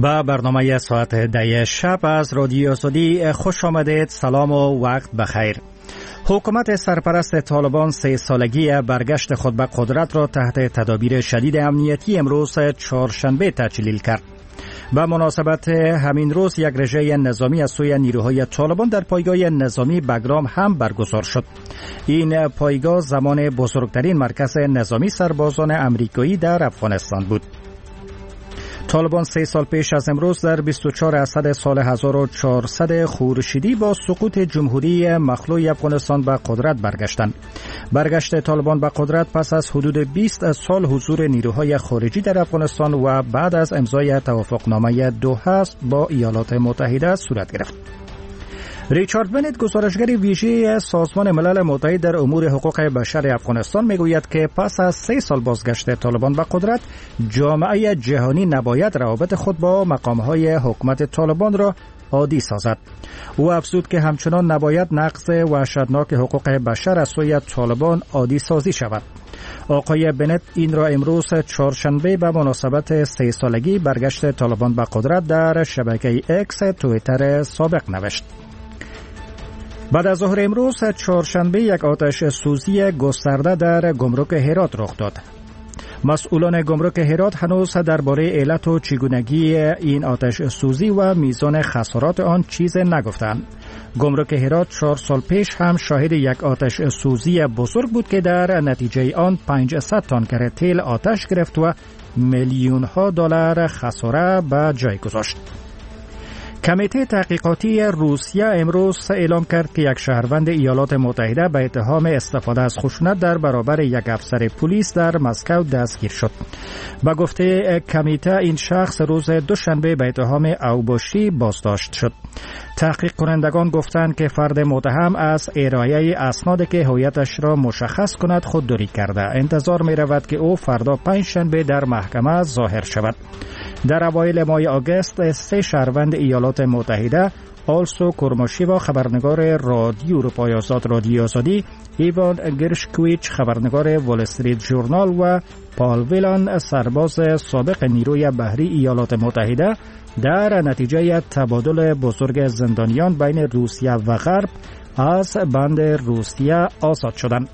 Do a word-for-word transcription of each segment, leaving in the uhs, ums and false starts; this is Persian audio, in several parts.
به برنامه ساعت ده شب از رادیو آزادی خوش آمدید. سلام و وقت بخیر. حکومت سرپرست طالبان سه سالگی برگشت خود به قدرت را تحت تدابیر شدید امنیتی امروز چهارشنبه تجلیل کرد. به مناسبت همین روز یک رژه نظامی از سوی نیروهای طالبان در پایگاه نظامی بگرام هم برگزار شد. این پایگاه زمان بزرگترین مرکز نظامی سربازان امریکایی در افغانستان بود. طالبان سه سال پیش از امروز در بیست و چهار اسد سال هزار و چهارصد خورشیدی با سقوط جمهوری مخلوع افغانستان به قدرت برگشتند. برگشت طالبان به قدرت پس از حدود بیست سال حضور نیروهای خارجی در افغانستان و بعد از امضای توافقنامه دوحه با ایالات متحده صورت گرفت. ریچارد بنت، گزارشگر ویژه سازمان ملل متحد در امور حقوق بشر افغانستان، میگوید که پس از سه سال بازگشت طالبان به قدرت، جامعه جهانی نباید روابط خود با مقامهای حکومت طالبان را عادی سازد. او افزود که همچنان نباید نقض وحشتناک حقوق بشر از سوی طالبان عادی سازی شود. آقای بنت این را امروز چهارشنبه به مناسبت سه سالگی برگشت طالبان به قدرت در شبکه اکس توییتر سابق نوشت. بعد از ظهر امروز چهارشنبه یک آتش سوزی گسترده در گمرک هرات رخ داد. مسئولان گمرک هرات هنوز درباره علت و چگونگی این آتش سوزی و میزان خسارات آن چیز نگفتند. گمرک هرات چهار سال پیش هم شاهد یک آتش سوزی بزرگ بود که در نتیجه آن پانصد تانکر تیل آتش گرفت و میلیون ها دلار خساره به جای گذاشت. کمیته تحقیقاتی روسیه امروز اعلام کرد که یک شهروند ایالات متحده به اتهام استفاده از خشونت در برابر یک افسر پلیس در مسکو دستگیر شد. به گفته کمیته این شخص روز دوشنبه به اتهام اوباشی بازداشت شد. تحقیق کنندگان گفتند که فرد متهم از ارائه اسنادی که هویتش را مشخص کند خودداری کرده. انتظار می رود که او فردا پنجشنبه در محکمه ظاهر شود. در اوایل ماه آگوست سه شهروند ایالات متحده، آلسو کورماشیوا خبرنگار رادیو اروپای آزاد رادیو آزادی، ایوان گرشکویچ خبرنگار وال استریت ژورنال و پال ویلان سرباز سابق نیروی بحری ایالات متحده در نتیجه تبادل بزرگ زندانیان بین روسیه و غرب از بند روسیه آزاد شدند.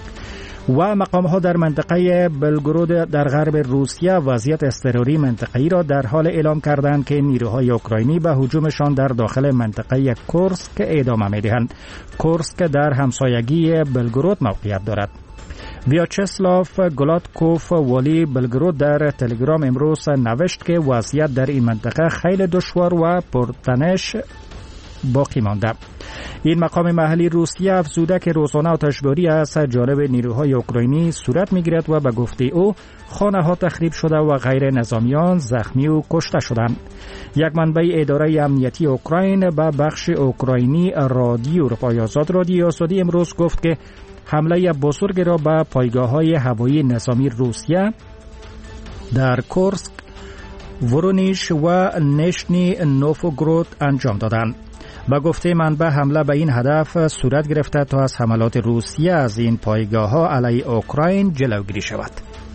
و مقام‌ها در منطقه بلگرود در غرب روسیه وضعیت اضطراری منطقه‌ای را در حال اعلام کردند که نیروهای اوکراینی به هجومشان در داخل منطقه کورسک ادامه می‌دهند. کورسک در همسایگی بلگرود موقعیت دارد. ویاچسلاف گلاتکوف والی بلگرود در تلگرام امروز نوشت که وضعیت در این منطقه خیلی دشوار و پرتنش باقی مانده. این مقام محلی روسیه افزوده که روزانه آتشباری از جانب نیروهای اوکراینی صورت می‌گیرد و به گفته او خانه‌ها تخریب شده و غیر نظامیان زخمی و کشته شدند. یک منبع اداره امنیتی اوکراین به بخش اوکراینی رادیو اروپای آزاد رادیو آزادی امروز گفت که حمله بزرگ را به پایگاه‌های هوایی نظامی روسیه در کورسک، ورونیش و نشنی نوفوگرود انجام دادند. با گفته منبع حمله به این هدف صورت گرفته تا از حملات روسیه از این پایگاه‌ها علیه اوکراین جلوگیری شود.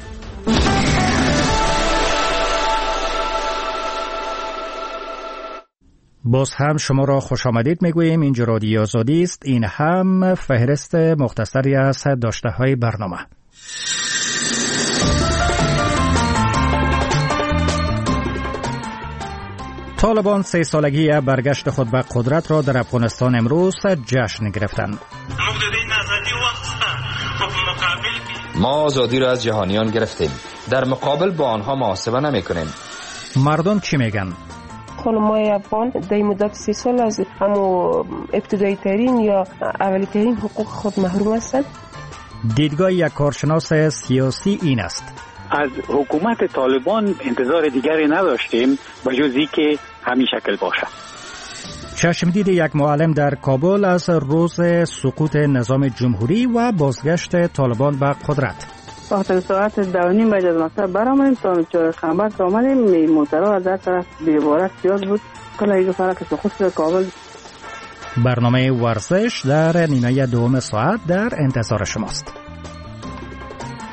باز هم شما را خوش آمدید میگوییم. اینجا رادیو آزادی است. این هم فهرست مختصری از داشته‌های برنامه. طالبان سه سالگی برگشت خود به قدرت را در افغانستان امروز جشن گرفتند. ما آزادی را از جهانیان گرفتیم، در مقابل با آنها محاسبه نمی کنیم. مردم چی میگن؟ خانم‌های افغان در مدت سی سال از همو ابتدایی ترین یا اولی ترین حقوق خود محروم هستند. دیدگاه یک کارشناس سیاسی این است: از حکومت طالبان انتظار دیگری نداشتیم بجز که همین شکل باشه. چشمدید یک معلم در کابل از روز سقوط نظام جمهوری و بازگشت طالبان به قدرت. وقتی ساعت دو نیم بعد از مکتب برآمدیم تا چهار خنبت آمدیم، موترها از در طرف بی‌بارک زیاد بود. کلا یک فرق سقوط کابل. برنامه ورزش در نیمه دوم ساعت در انتظار شماست.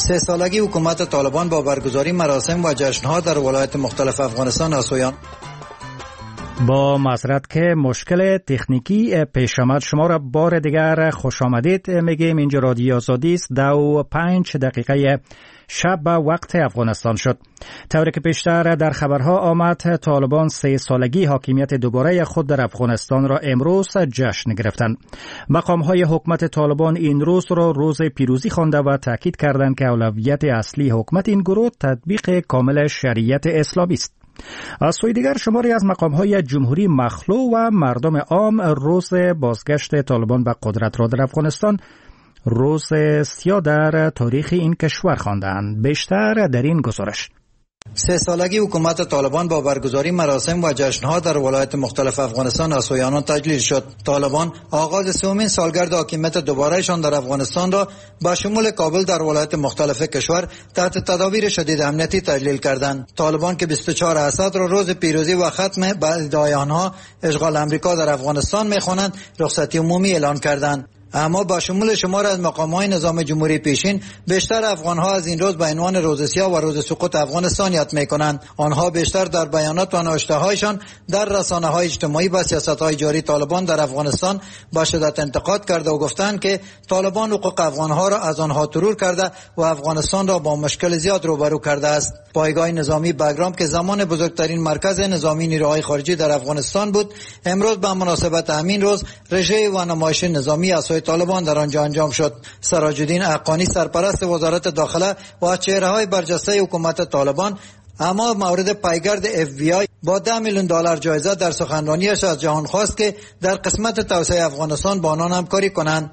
سه سالگی حکومت طالبان با برگزاری مراسم و جشن‌ها در ولایت مختلف افغانستان از سویان. با معذرت که مشکل تکنیکی پیش آمد، شما را بار دیگر خوش آمدید میگیم. اینجا رادیو آزادی است. دو و پنج دقیقه شب به وقت افغانستان شد. طوری که پیشتر در خبرها آمد، طالبان سه سالگی حاکمیت دوباره خود در افغانستان را امروز جشن گرفتند. مقام‌های حکومت طالبان این روز را روز پیروزی خوانده و تاکید کردند که اولویت اصلی حکومت این گروه تطبیق کامل شریعت اسلامی است. از سوی دیگر شماری از مقام‌های جمهوری مخلوع و مردم عام روز بازگشت طالبان به قدرت را در افغانستان روز سیاه در تاریخ این کشور خواندند. بیشتر در این گزارش. سه سالگی حکومت طالبان با برگزاری مراسم و جشن‌ها در ولایت مختلف افغانستان از سویانان تجلیل شد. طالبان آغاز سومین سالگرد حاکمیت دوبارهشان در افغانستان را با شمول کابل در ولایت مختلف کشور تحت تدابیر شدید امنیتی تجلیل کردند. طالبان که بیست و چهار اسد را روز پیروزی و ختم با ادعای آنها اشغال امریکا در افغانستان می‌خوانند، رخصتی عمومی اعلان کردند. اما با شمول شمار از مقام‌های نظام جمهوری پیشین، بیشتر افغان‌ها از این روز به عنوان روز سیاه و روز سقوط افغانستان یاد می‌کنند. آنها بیشتر در بیانات و نوشته‌هایشان در رسانه‌های اجتماعی و سیاست‌های جاری طالبان در افغانستان با شدت انتقاد کرده و گفتند که طالبان حقوق افغان‌ها را از آنها ترور کرده و افغانستان را با مشکل زیاد روبرو کرده است. پایگاه نظامی بگرام که زمان بزرگترین مرکز نظامی نیروهای خارجی در افغانستان بود، امروز به مناسبت همین روز رژه و نمایش نظامی از طالبان در آنجا انجام شد. سراج الدین حقانی سرپرست وزارت داخله و از چهره‌های برجسته حکومت طالبان اما مورد پیگرد اف بی آی با ده میلیون دلار جایزه در سخنرانیش از جهان خواست که در قسمت توسعه افغانستان با آنان همکاری کنند.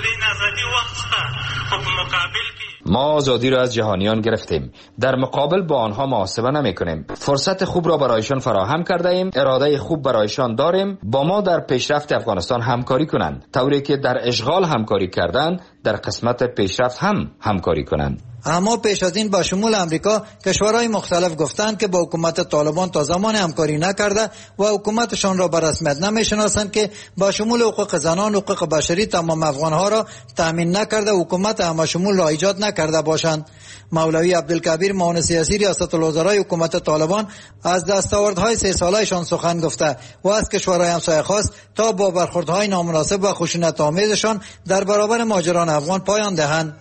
ما آزادی را از جهانیان گرفتیم، در مقابل با آنها محاسبه نمی کنیم. فرصت خوب را برایشان فراهم کرده ایم، اراده خوب برایشان داریم با ما در پیشرفت افغانستان همکاری کنند، طوری که در اشغال همکاری کردند در قسمت پیشرفت هم همکاری کنند. اما پیش از این با شمول امریکا کشورهای مختلف گفتند که با حکومت طالبان تا زمان همکاری نکرده و حکومتشان را به رسمیت نمیشناسند که با شمول حقوق زنان، حقوق بشری تمام افغانها را تامین نکرده، حکومت همه شمول را ایجاد نکرده باشند. مولوی عبدالکبیر معاون سیاسی ریاست الوزرای حکومت طالبان از دستاوردهای سه سالهشان سخن گفته و از کشورهای همسایه خواست تا با برخوردهای نامناسب و خشونت آمیزشان در برابر مهاجران افغان پایان دهند.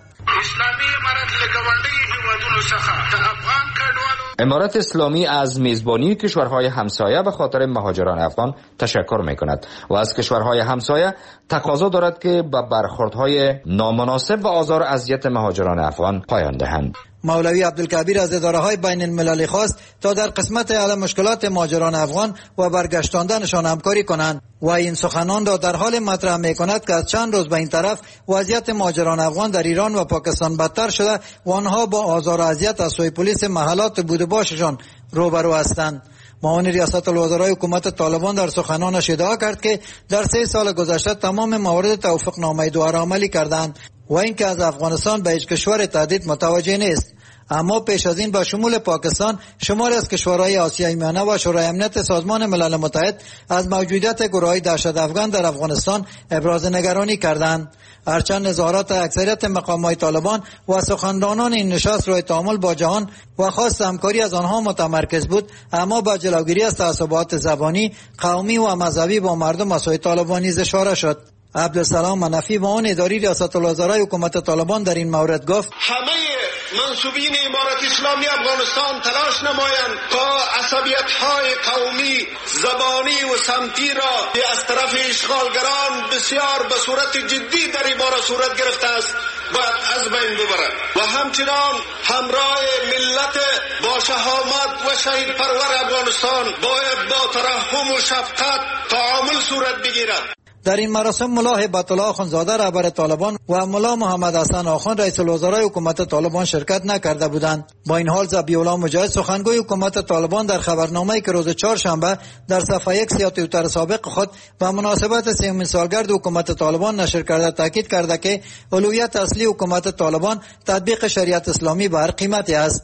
امارت اسلامی از میزبانی کشورهای همسایه به خاطر مهاجران افغان تشکر می‌کند و از کشورهای همسایه تقاضا دارد که به برخوردهای نامناسب و آزار و اذیت مهاجران افغان پایان دهند. مولوی عبدالکبیر از اداره‌های بین المللی خواست تا در قسمت حل مشکلات مهاجران افغان و برگشتاندنشان همکاری کنند و این سخنان را در حال مطرح می‌کند که از چند روز به این طرف وضعیت مهاجران افغان در ایران و پاکستان بدتر شده و آنها با آزار و اذیت از سوی پلیس محلات بود و باششان روبرو هستند. معاون ریاست الوزرای حکومت طالبان در سخنانش ادعا کرد که در سه سال گذشته تمام موارد توافق نامه دوباره عملی کردند و اینکه از افغانستان به هیچ کشور تهدید متوجه نیست. اما پیش از این با شمول پاکستان شماری از کشورهای آسیای میانه و شورای امنیت سازمان ملل متحد از موجودیت گروه‌های دهشت افغان در افغانستان ابراز نگرانی کردند. هرچند نظارت اکثریت مقام‌های طالبان و سخنرانان این نشست روی تعامل با جهان و خواست همکاری از آنها متمرکز بود، اما با جلوگیری از تعصبات زبانی، قومی و مذهبی با مردم از سوی طالبان نیز اشاره شد. عبدالسلام منفی معاون اداری ریاست الوزرای حکومت طالبان در این مورد گفت: همه منصوبین امارت اسلامی افغانستان تلاش نمایند تا عصبیت‌های قومی، زبانی و سمتی را از طرف اشغالگران بسیار به صورت جدی در این باره صورت گرفته است باید از بین ببرند و همچنان همراه ملت با شهامت و شهید پرور افغانستان باید با ترحم و شفقت تعامل صورت بگیرد. در این مراسم ملا هیبت الله آخوندزاده رهبر طالبان و ملا محمد حسن آخوند رئیس الوزرای حکومت طالبان شرکت نکرده بودند. با این حال ذبیح الله مجاهد سخنگوی حکومت طالبان در خبرنامه‌ای که روز چهارشنبه در صفحه یک سیاه توییتر سابق خود به مناسبت سومین سالگرد حکومت طالبان نشر کرده تاکید کرده که اولویت اصلی حکومت طالبان تطبیق شریعت اسلامی به هر قیمتی است.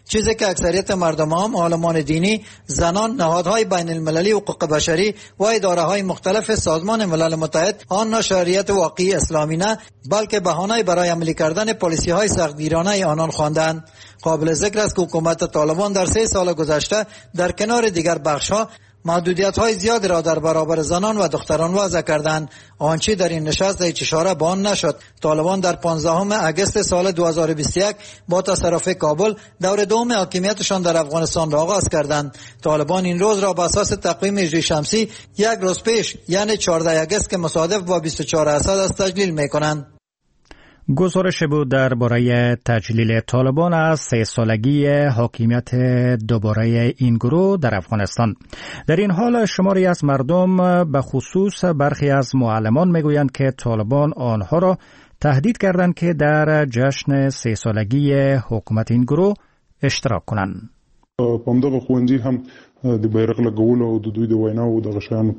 چیزی که اکثریت مردم هم، عالمان دینی، زنان، نهادهای بین المللی حقوق بشری و اداره های مختلف سازمان ملل متحد آن را شریعت واقعی اسلامی نه بلکه بهانه برای عملی کردن پالیسی های سختگیرانه آنان خواندند. قابل ذکر است که حکومت طالبان در سه سال گذشته در کنار دیگر بخش‌ها محدودیت های زیادی را در برابر زنان و دختران وضع کردند. آنچه در این نشست هیچ اشاره به آن نشد. طالبان در پانزدهم اگست سال دو هزار و بیست و یک با تصرف کابل دور دوم حاکمیتشان در افغانستان را آغاز کردند. طالبان این روز را به اساس تقویم هجری شمسی یک روز پیش یعنی چهاردهم اگست که مصادف با بیست و چهارم اسد است تجلیل می‌کنند. گزارش بود درباره تجلیل طالبان از سه سالگی حاکمیت دوباره این گروه در افغانستان. در این حال شماری از مردم به خصوص برخی از معلمان میگویند که طالبان آنها را تهدید کردند که در جشن سه سالگی حکومت این گروه اشتراک کنند. پامدغه خوندی هم د بیرغ لګولو او د دوی د ویناو د غشان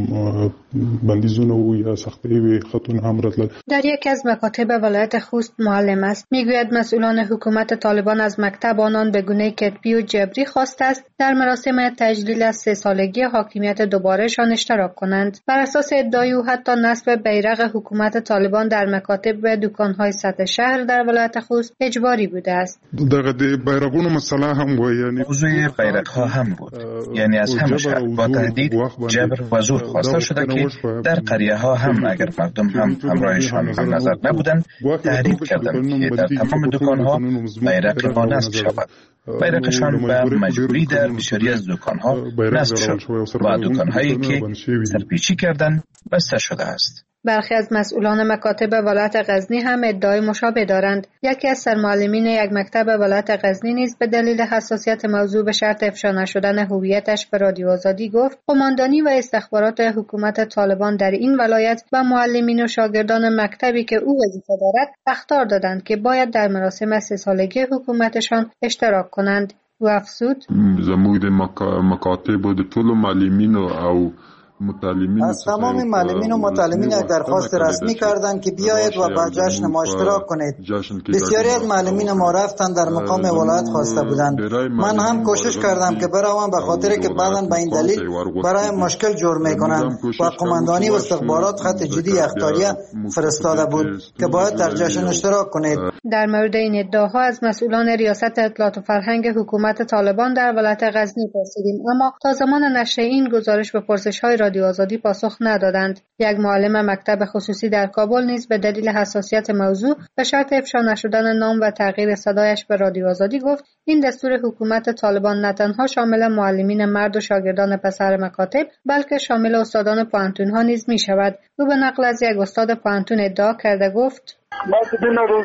بندیزونه او یا سختي وي خطون هم راتل. در یکی از مکاتب ولایت خوست معلم است. میگوید مسئولان حکومت طالبان از مکتب آنان به گونه کتبی و جبری خواسته است در مراسم تجلیل از سه سالگی حاکمیت دوبارهشان اشتراک کنند. بر اساس ادعای او حتی نصب بیرغ حکومت طالبان در مکاتب و دکان‌های سطح شهر در ولایت خوست اجباری بوده است. دغه د بیرغونو مسئله هم و یعنی موضوع بیرغ‌ها هم بود. یعنی از همه شهر با تهدید، جبر و زور خواسته شده که در قریه ها هم اگر مردم هم همراهشان هم نظر نبودند تحریک کردند که در تمام دکان ها بیرق ما نصب شود. بیرقشان به مجبوری در بسیاری از دکان ها نصب شد و دکان هایی که سرپیچی کردند بسته شده است. برخی از مسئولان مکاتب ولایت غزنی هم ادعای مشابه دارند. یکی از سرمعلمین یک مکتب ولایت غزنی نیز به دلیل حساسیت موضوع به شرط افشا نشدن هویتش به رادیو آزادی گفت قماندانی و استخبارات حکومت طالبان در این ولایت و معلمین و شاگردان مکتبی که او وظیفه دارد اخطار دادند که باید در مراسم سه سالگی حکومتشان اشتراک کنند. او افزود زموږ د مکاتب د ټولو معلمین او از تمام معلمین و متعلمین یک درخواست رسمی کردند که بیایید و به جشن ما اشتراک کنید. بسیاری از معلمین ما رفتند در مقام ولایت خواسته بودند. من هم کوشش کردم که بروم به خاطر که بعداً به این دلیل برای مشکل جور میکنند و قماندانی و استخبارات خط جدی اخطاریه فرستاده بود که باید در جشن اشتراک کنید. در مورد این ادعاها از مسئولان ریاست اطلاعات و فرهنگ حکومت طالبان در ولایت غزنی پرسیدیم اما تا زمان نشر این گزارش به پرسش‌های رادیو آزادی پاسخ ندادند. یک معلم مکتب خصوصی در کابل نیز به دلیل حساسیت موضوع به شرط افشا نشدن نام و تغییر صدایش به رادیو آزادی گفت این دستور حکومت طالبان نه تنها شامل معلمین مرد و شاگردان پسر مکاتب بلکه شامل استادان پوهنتون‌ها نیز می‌شود. او به نقل از یک استاد پوهنتون ادعا کرده گفت ما بدین روز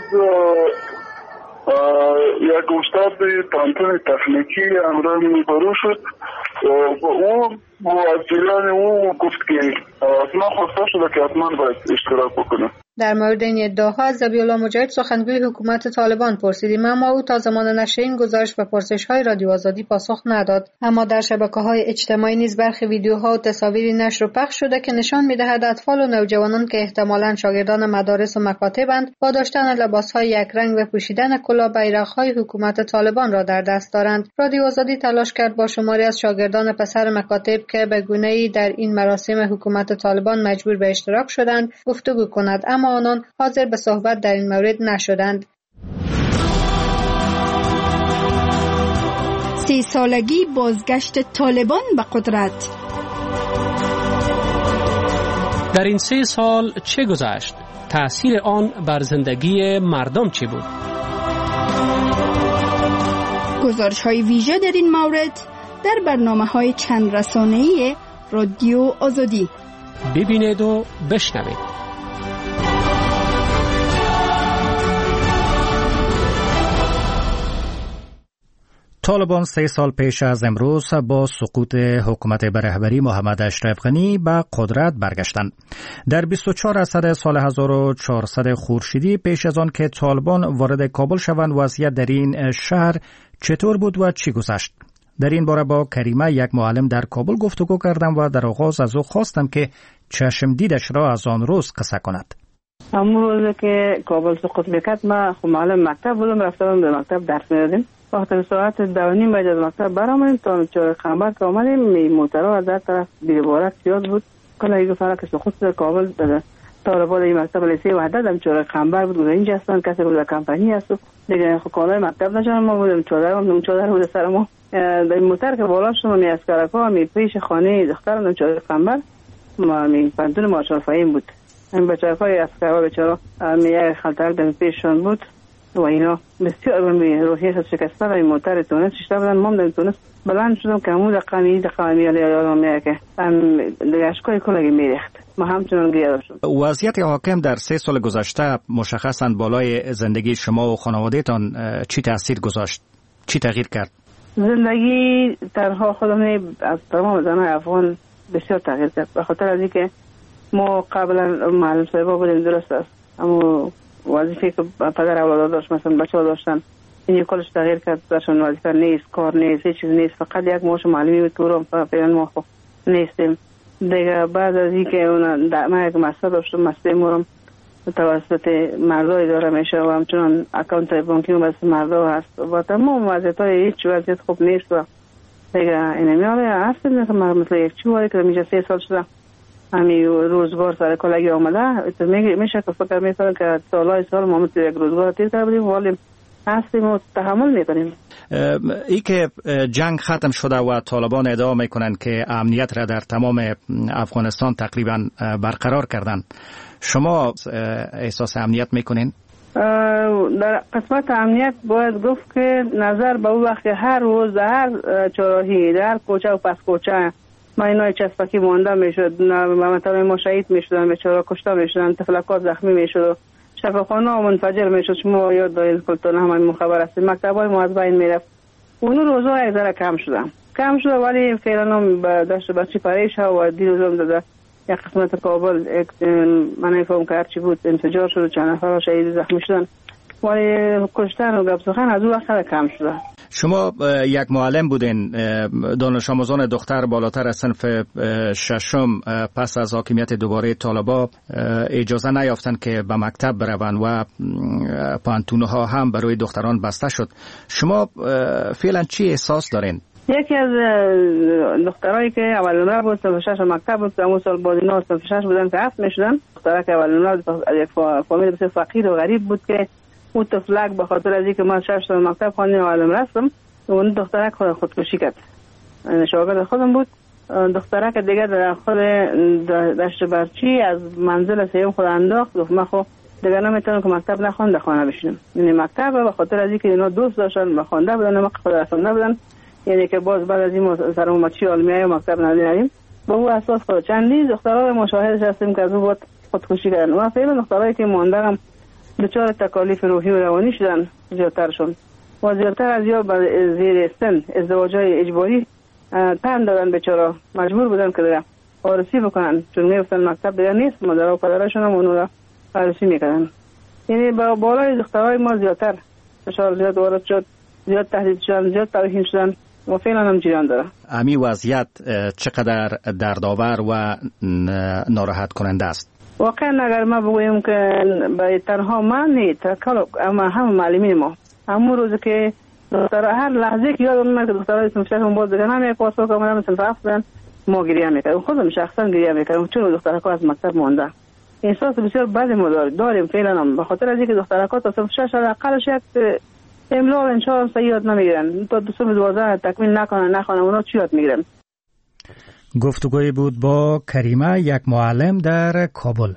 یک استاد پوهنتون تکنیکی امران روبرو شد و او موظفان او گفت که ما خواسته شده که حتما باید اشتراک بکنه. در مورد این ادعاها از ذبیح‌الله مجاهد سخنگوی حکومت طالبان پرسیدیم اما او تا زمان نشر این گزارش به پرسش‌های رادیو آزادی پاسخ نداد. اما در شبکه‌های اجتماعی نیز برخی ویدیوها و تصاویری نشر و پخش شده که نشان می‌دهد اطفال و نوجوانان که احتمالاً شاگردان مدارس و مکاتبند با داشتن لباس‌های یکرنگ و پوشیدن کلاه بیرق‌های حکومت طالبان را در دست دارند. رادیو آزادی تلاش کرد با شماری از شاگردان پسر مکاتب که به گونه‌ای در این مراسم حکومت طالبان مجبور به اشتراک شدند گفتگو کند اما آنان حاضر به صحبت در این مورد نشدند. سی سالگی بازگشت طالبان به قدرت. در این سه سال چه گذشت؟ تأثیر آن بر زندگی مردم چه بود؟ گزارش های ویژه در این مورد در برنامه های چند رسانه‌ای رادیو آزادی. ببینید و بشنوید. طالبان سه سال پیش از امروز با سقوط حکومت به رهبری محمد اشرف غنی به قدرت برگشتند. در بیست و چهارم اسد سال هزار و چهارصد خورشیدی پیش از آن که طالبان وارد کابل شوند وضعیت در این شهر چطور بود و چی گذشت؟ در این باره با کریمه یک معلم در کابل گفتگو کردم و در آغاز از او خواستم که چشم دیدش را از آن روز قصه کند. همون روز که کابل سقوط میکرد ما خب معلم مکتب بودم رفتم به مکتب درس میدادیم وقتی ساعت دو نیم بجه از مکتب برآمدیم تا چهار خنبر که آمدیم موترها از در طرف بی‌بارک زیاد بود. کلا یک فرق سقوط کابل داده طالبان این مکتب لیسه وحدت هم چهار خنبر بود و اینجا هستن کسی بود کمپانی هست دیگه کالای مکتب نشان ما بودیم چادر هم چادر بود سر ما در موتر که بالا شدم می اسکرکا می پیش خانه دخترم چهار خنبر ما می پنتون مارشال فهیم بود. این بچه‌های اسکرها بیچاره می خلطر در پیششون بود و اینا بسیار می روحیش شکسته و این موتر تونس شده بودن. ما در تونس بلند شدم که همون دقیقی دقیقی میالی یادم میاد که دیگه اشکای کلگی میریخت. ما همچنان گریه شد. وضعیت حاکم در سه سال گذشته مشخصاً بالای زندگی شما و خانواده‌تان چی تاثیر گذاشت؟ چی تغییر کرد؟ زندگی طرها خودم از تمام زنای افغان بسیار تغییر کرد. به خاطر از اینکه ما قبلا معلم صاحبا بودیم درست است اما وظیفه که پدر اولاد داشت مثلا بچه‌ها داشتن این کلش تغییر کرد. درشون وظیفه نیست، کار نیست، هیچ چیز نیست، فقط یک معاش معلمی بود که رو فعلا ما خب نیستیم دیگه. بعد از اینکه اون ما یک مسئله داشتم مسئله مورم توسط مردا اداره میشه و همچنان اکانت بانکی هم واسه مردا هست و تمام وضعیت‌های هیچ وضعیت خوب نیست و دیگه این میاد هست نه که مثل یک چواری که میشه سه سال شده همین روزگار سر کلگی آمده تو میگه میشه که فکر میکنم که سالهای سال ما مثل یک روزگار تیر کردیم ولی هستیم و تحمل میکنیم. ای که جنگ ختم شده و طالبان ادعا میکنن که امنیت را در تمام افغانستان تقریبا برقرار کردن، شما احساس امنیت میکنین؟ در قسمت امنیت باید گفت که نظر به او وقت هر روز در هر چراهی در هر کوچه و پس کوچه ما اینای چسبکی مانده میشد، مثلا ما شهید میشدن، بیچاره کشته میشدن، تفلکات زخمی میشد، شفاخانه ها منفجر میشد. شما یاد دارید کلتون همین خبر است. مکتبای ما از بین میرفت. اون روزها یک ذره کم شده کم شده ولی فعلا هم به دشت بچی پریش ها و دیروز هم داده یک قسمت کابل من نفهم که هرچی بود انفجار شد و چند نفر شهید زخمی شدن ولی کشتن و گپ سخن از اون وقت کم شده. شما یک معلم بودین، دانش آموزان دختر بالاتر از صنف ششم پس از حاکمیت دوباره طالبان اجازه نیافتند که به مکتب بروند و پانتونها هم برای دختران بسته شد. شما فعلا چی احساس دارین؟ یکی از دخترایی که اول نمره بود صنف شش مکتب بود، همون سال بعد اینا صنف شش بودن که هفت میشدن. دخترا که اول نمره یک فامیل بسیار فقیر و غریب بود که اون طفلک به خاطر از اینکه من شش سال مکتب خواندم معلم رفتم اون دخترک خود خودکشی کرد. شاگرد خودم بود. دخترک دیگه در خود دشت برچی از منزل سیوم خود انداخت گفت من خب دیگه نمیتونم که مکتب نخوانم خانه بشینم. یعنی مکتب به خاطر از اینکه اینا دوست داشتن به خوانده بودن ما خود رسانده بودن، یعنی که باز بعد از این سرمومچی علمیه مکتب ندیدیم با اون اساس خود چندی دخترای مشاهدش هستیم که از اون بود خودکشی کردن. و فعلا دخترایی که ماندم دچار تکالیف روحی و روانی شدن زیادترشون و زیادتر از یا زیر سن ازدواجهای اجباری تن دادن، بیچاره مجبور بودن که دیگه عروسی بکنن چون میفتن مکتب دیگه نیست. مادر و پدرشون هم اونو را عروسی میکردن. یعنی با بالای دخترهای ما زیادتر فشار زیاد وارد شد، زیاد تهدید شدن، زیاد توهین شدن و فعلا هم جریان داره. امی وضعیت چقدر دردآور و ناراحت کننده است؟ واقعا اگر ما بگویم که برای تنها من نیست اما هم معلمین ما همون روز که دخترها هر لحظه که یادم میاد که دخترهای صنف ششم باز دیگه نمی پاسخ آمدن صنف هفت بودن ما گریه میکردیم. خودم شخصا گریه میکردم چون دخترها از مکتب مانده. احساس بسیار بد ما داریم فعلا هم به خاطر از اینکه دخترها تا صنف شش حداقلش یک املا و انشاء صحیح یاد نمیگیرن تا دو سال دوازده تکمیل نکنن نخوانن اونا چی یاد میگیرن. گفتگوی بود با کریمه، یک معلم در کابل.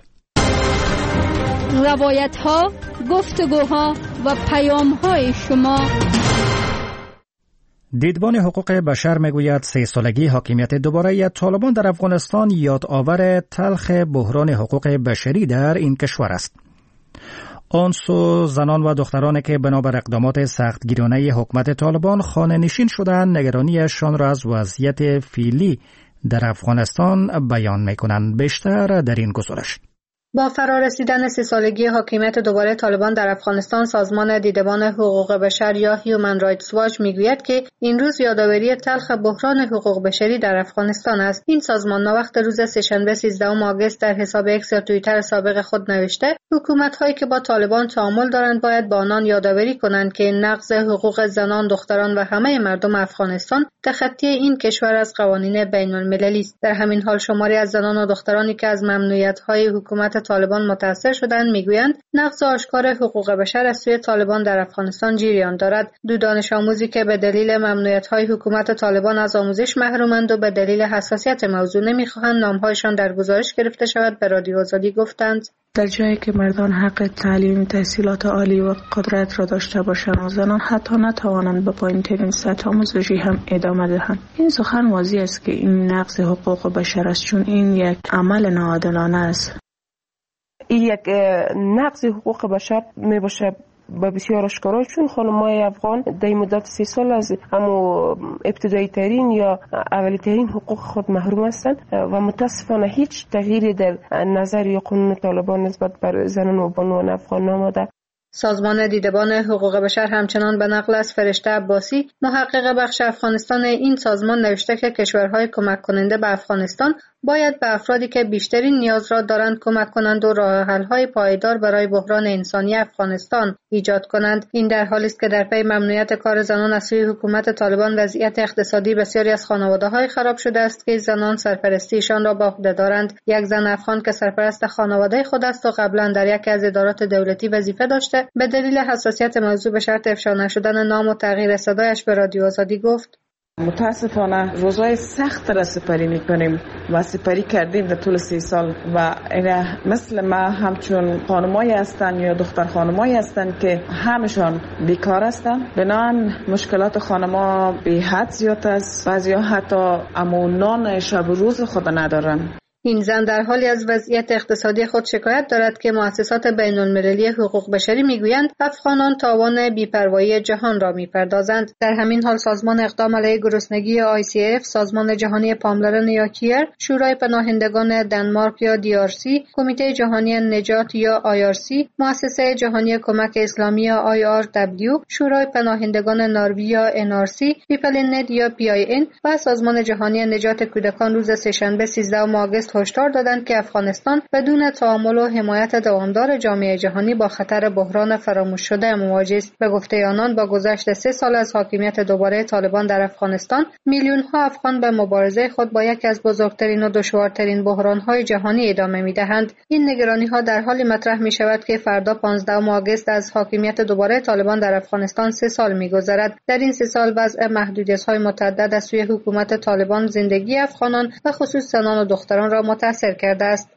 روایت ها، گفتگوها و پیام های شما. دیدبان حقوق بشر میگوید سه سالگی حاکمیت دوباره طالبان در افغانستان یادآور تلخ بحران حقوق بشری در این کشور است. آن سو زنان و دخترانی که بنابر اقدامات سختگیرانه حکومت طالبان خانه نشین شدند نگرانیشان را از وضعیت فعلی در افغانستان بیان میکنند. بیشتر در این گزارش. با فرارسیدن سه سالگی حاکمیت دوباره طالبان در افغانستان، سازمان دیدبان حقوق بشر یا هیومن رایتس واچ میگوید که این روز یادآوری تلخ بحران حقوق بشری در افغانستان است. این سازمان ناوقت روز سه‌شنبه سیزدهم آگوست در حساب اکس یا توییتر سابق خود نوشته حکومت‌هایی که با طالبان تعامل دارند باید با آنان یادآوری کنند که نقض حقوق زنان، دختران و همه مردم افغانستان تخطی این کشور از قوانین بین‌المللی است. در همین حال شماری از زنان و دخترانی که از ممنوعیت‌های حکومت طالبان متاثر شدند میگویند نقض آشکار حقوق بشر از سوی طالبان در افغانستان جریان دارد. دو دانش آموزی که به دلیل ممنوعیت‌های حکومت طالبان از آموزش محرومند و به دلیل حساسیت موضوع نمی‌خواهند نام‌هایشان در گزارش گرفته شود به رادیو آزادی گفتند در جایی که مردان حق تعلیم، تحصیلات عالی و قدرت را داشته باشند و زنان حتی نتوانند به پایین‌ترین سطح آموزشی هم ادامه دهند. این سخن واضح است که این نقض حقوق بشر است، چون این یک عمل ناعادلانه است. این یک نقض حقوق بشر می باشه به بسیار آشکارا، چون خانم‌های افغان در مدت سی سال از همو ابتدایی ترین یا اولی ترین حقوق خود محروم هستند و متاسفانه هیچ تغییری در نظر یا قانون طالبان نسبت بر زنان و بانوان افغان ناماده. سازمان دیدبان حقوق بشر همچنان به نقل از فرشته عباسی، محقق بخش افغانستان این سازمان نوشته که کشورهای کمک کننده به افغانستان باید به افرادی که بیشترین نیاز را دارند کمک کنند و راه حل‌های پایدار برای بحران انسانی افغانستان ایجاد کنند. این در حالی است که در پی ممنوعیت کار زنان از سوی حکومت طالبان وضعیت اقتصادی بسیاری از خانواده‌های خراب شده است که زنان سرپرستیشان را به عهده دارند. یک زن افغان که سرپرست خانواده خود است و قبلا در یکی از ادارات دولتی وظیفه داشته، به دلیل حساسیت موضوع به شرط افشا نشدن نام و تغییر صدایش به رادیو آزادی گفت متاسفانه روزهای سخت را سپری میکنیم و سپری کردیم در طول سی سال و مثل ما همچون خانمایی هستند یا دختر خانمایی هستند که همشان بیکار هستند. بنابراین مشکلات خانما به حد زیاد است. بعضیا حتی امونان شب و روز خود ندارن. این زن در حالی از وضعیت اقتصادی خود شکایت دارد که مؤسسات بین المللی حقوق بشری میگویند افغانان تاوان بی‌پروایی جهان را میپردازند. در همین حال سازمان اقدام علیه گرسنگی آی سی اف، سازمان جهانی پاملرن یا کیر، شورای پناهندگان دنمارک یا دی آر سی، کمیته جهانی نجات یا آی آر سی، مؤسسه جهانی کمک اسلامی یا آی آر دبلیو، شورای پناهندگان نروژ یا ان آر سی، پیپل ان نت یا پی آی ان و سازمان جهانی نجات کودکان روز سه‌شنبه سیزدهم آگوست هشدار دادند که افغانستان بدون تعامل و حمایت دوامدار جامعه جهانی با خطر بحران فراموش شده مواجه است. به گفته آنان با گذشت سه سال از حاکمیت دوباره طالبان در افغانستان، میلیون ها افغان به مبارزه خود با یکی از بزرگترین و دشوارترین بحران‌های جهانی ادامه می‌دهند. این نگرانی‌ها در حالی مطرح می‌شود که فردا پانزدهم آگوست از حاکمیت دوباره طالبان در افغانستان سه سال می‌گذرد. در این سه سال وضع محدودیت‌های متعدد از سوی حکومت طالبان زندگی افغانان و خصوص زنان و دختران را متاثر کرده است.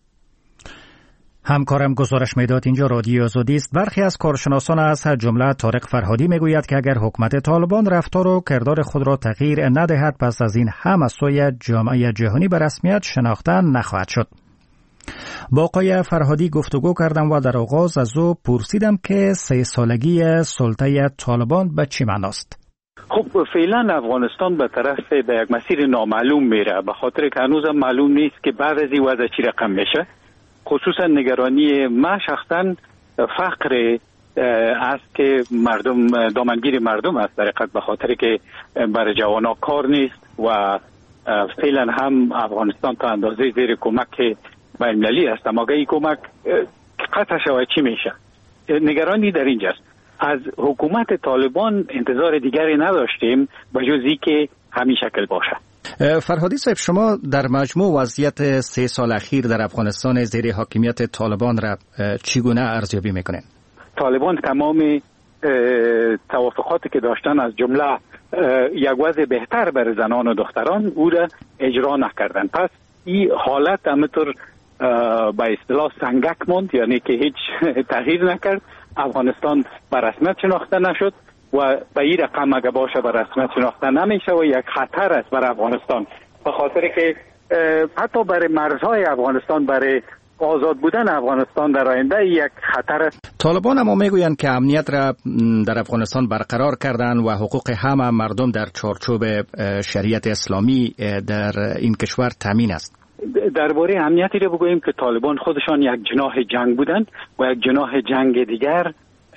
همکارم گزارش میداد اینجا رادیو آزادی است. برخی از کارشناسان از جمله طارق فرهادی میگوید که اگر حکومت طالبان رفتار و کردار خود را تغییر ندهد، پس از این هم از سوی جامعه جهانی به رسمیت شناخته نخواهد شد. با آقای فرهادی گفتگو کردم و در آغاز از او پرسیدم که سه سالگی سلطه طالبان به چی معناست؟ خب فعلا افغانستان به طرف به یک مسیر نامعلوم میره، به خاطر که هنوز معلوم نیست که بعد از این وضع چی رقم میشه. خصوصا نگرانی ما شخصا فقر است که مردم دامنگیر مردم است، در حقیقت به خاطر که برای جوانا کار نیست و فعلا هم افغانستان تا اندازه زیر کمک بین‌المللی است، اما اگه این کمک قطع شود چی میشه؟ نگرانی در اینجاست. از حکومت طالبان انتظار دیگری نداشتیم به جز اینکه همین شکل باشه. فرهادی صاحب، شما در مجموع وضعیت سه سال اخیر در افغانستان زیر حاکمیت طالبان را چگونه ارزیابی میکنین؟ طالبان تمام توافقاتی که داشتن از جمله یک وضع بهتر برای زنان و دختران او را اجرا نکردن. پس این حالت همینطور به اصطلاح سنگک ماند، یعنی که هیچ تغییر نکرد. افغانستان به رسمیت شناخته نشد و به این رقم اگه باشه به رسمیت شناخته نمیشه و یک خطر است برای افغانستان، به خاطر که حتی برای مرزهای افغانستان، برای آزاد بودن افغانستان در آینده یک خطر است. طالبان هم میگویند که امنیت را در افغانستان برقرار کردن و حقوق همه مردم در چارچوب شریعت اسلامی در این کشور تامین است. درباره امنیتی رو بگوییم که طالبان خودشان یک جناح جنگ بودند و یک جناح جنگ دیگر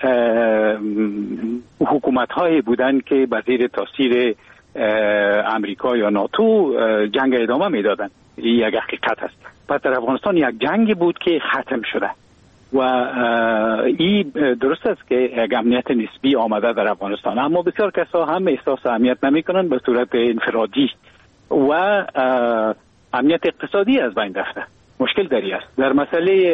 حکومت هایی بودند که به زیر تاثیر امریکا یا ناتو جنگ ادامه میدادند. این یک حقیقت است. پس در افغانستان یک جنگی بود که ختم شده و این درست است که یک امنیت نسبی آمده در افغانستان، اما بسیار کسا هم احساس امنیت نمی کنند به صورت انفرادی و امنیت اقتصادی از بین رفته. مشکل داری است در مسئله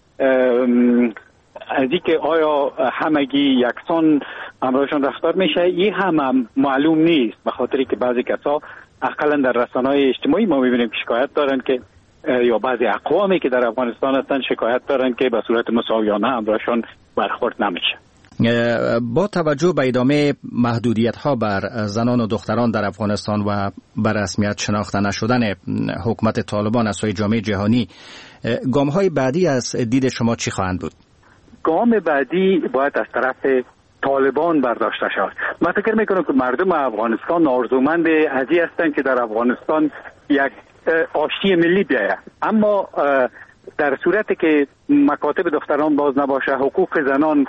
از اینکه آیا همگی یکسان همراهشان رفتار میشه، این هم, هم معلوم نیست، به خاطری که بعضی کسا اقلا در رسانه‌های اجتماعی ما میبینیم که شکایت دارن که یا بعضی اقوامی که در افغانستان هستن شکایت دارن که به صورت مساویانه همراهشان برخورد نمیشه. با توجه به ادامه محدودیت ها بر زنان و دختران در افغانستان و بر رسمیت شناخته نشدن حکومت طالبان از سوی جامعه جهانی، گام های بعدی از دید شما چی خواهند بود؟ گام بعدی باید از طرف طالبان برداشته شود. من فکر میکنم که مردم افغانستان آرزومند ازی هستند که در افغانستان یک آشتی ملی بیاید، اما در صورتی که مکاتب دختران باز نباشه، حقوق زنان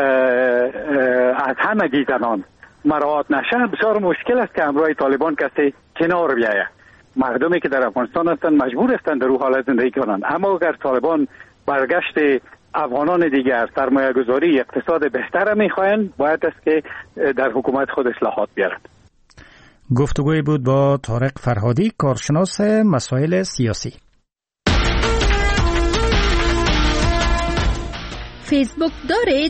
از همگی زنان مراعات نشه، بسیار مشکل است که همراه طالبان کسی کنار بیاید. مردمی که در افغانستان هستند مجبور هستند در او حالت زندگی کنند، اما اگر طالبان برگشت افغانان دیگر سرمایه گذاری اقتصاد بهتر میخواهند، باید است که در حکومت خود اصلاحات بیارند. گفتگوی بود با طارق فرهادی، کارشناس مسائل سیاسی. فیسبوک دارید؟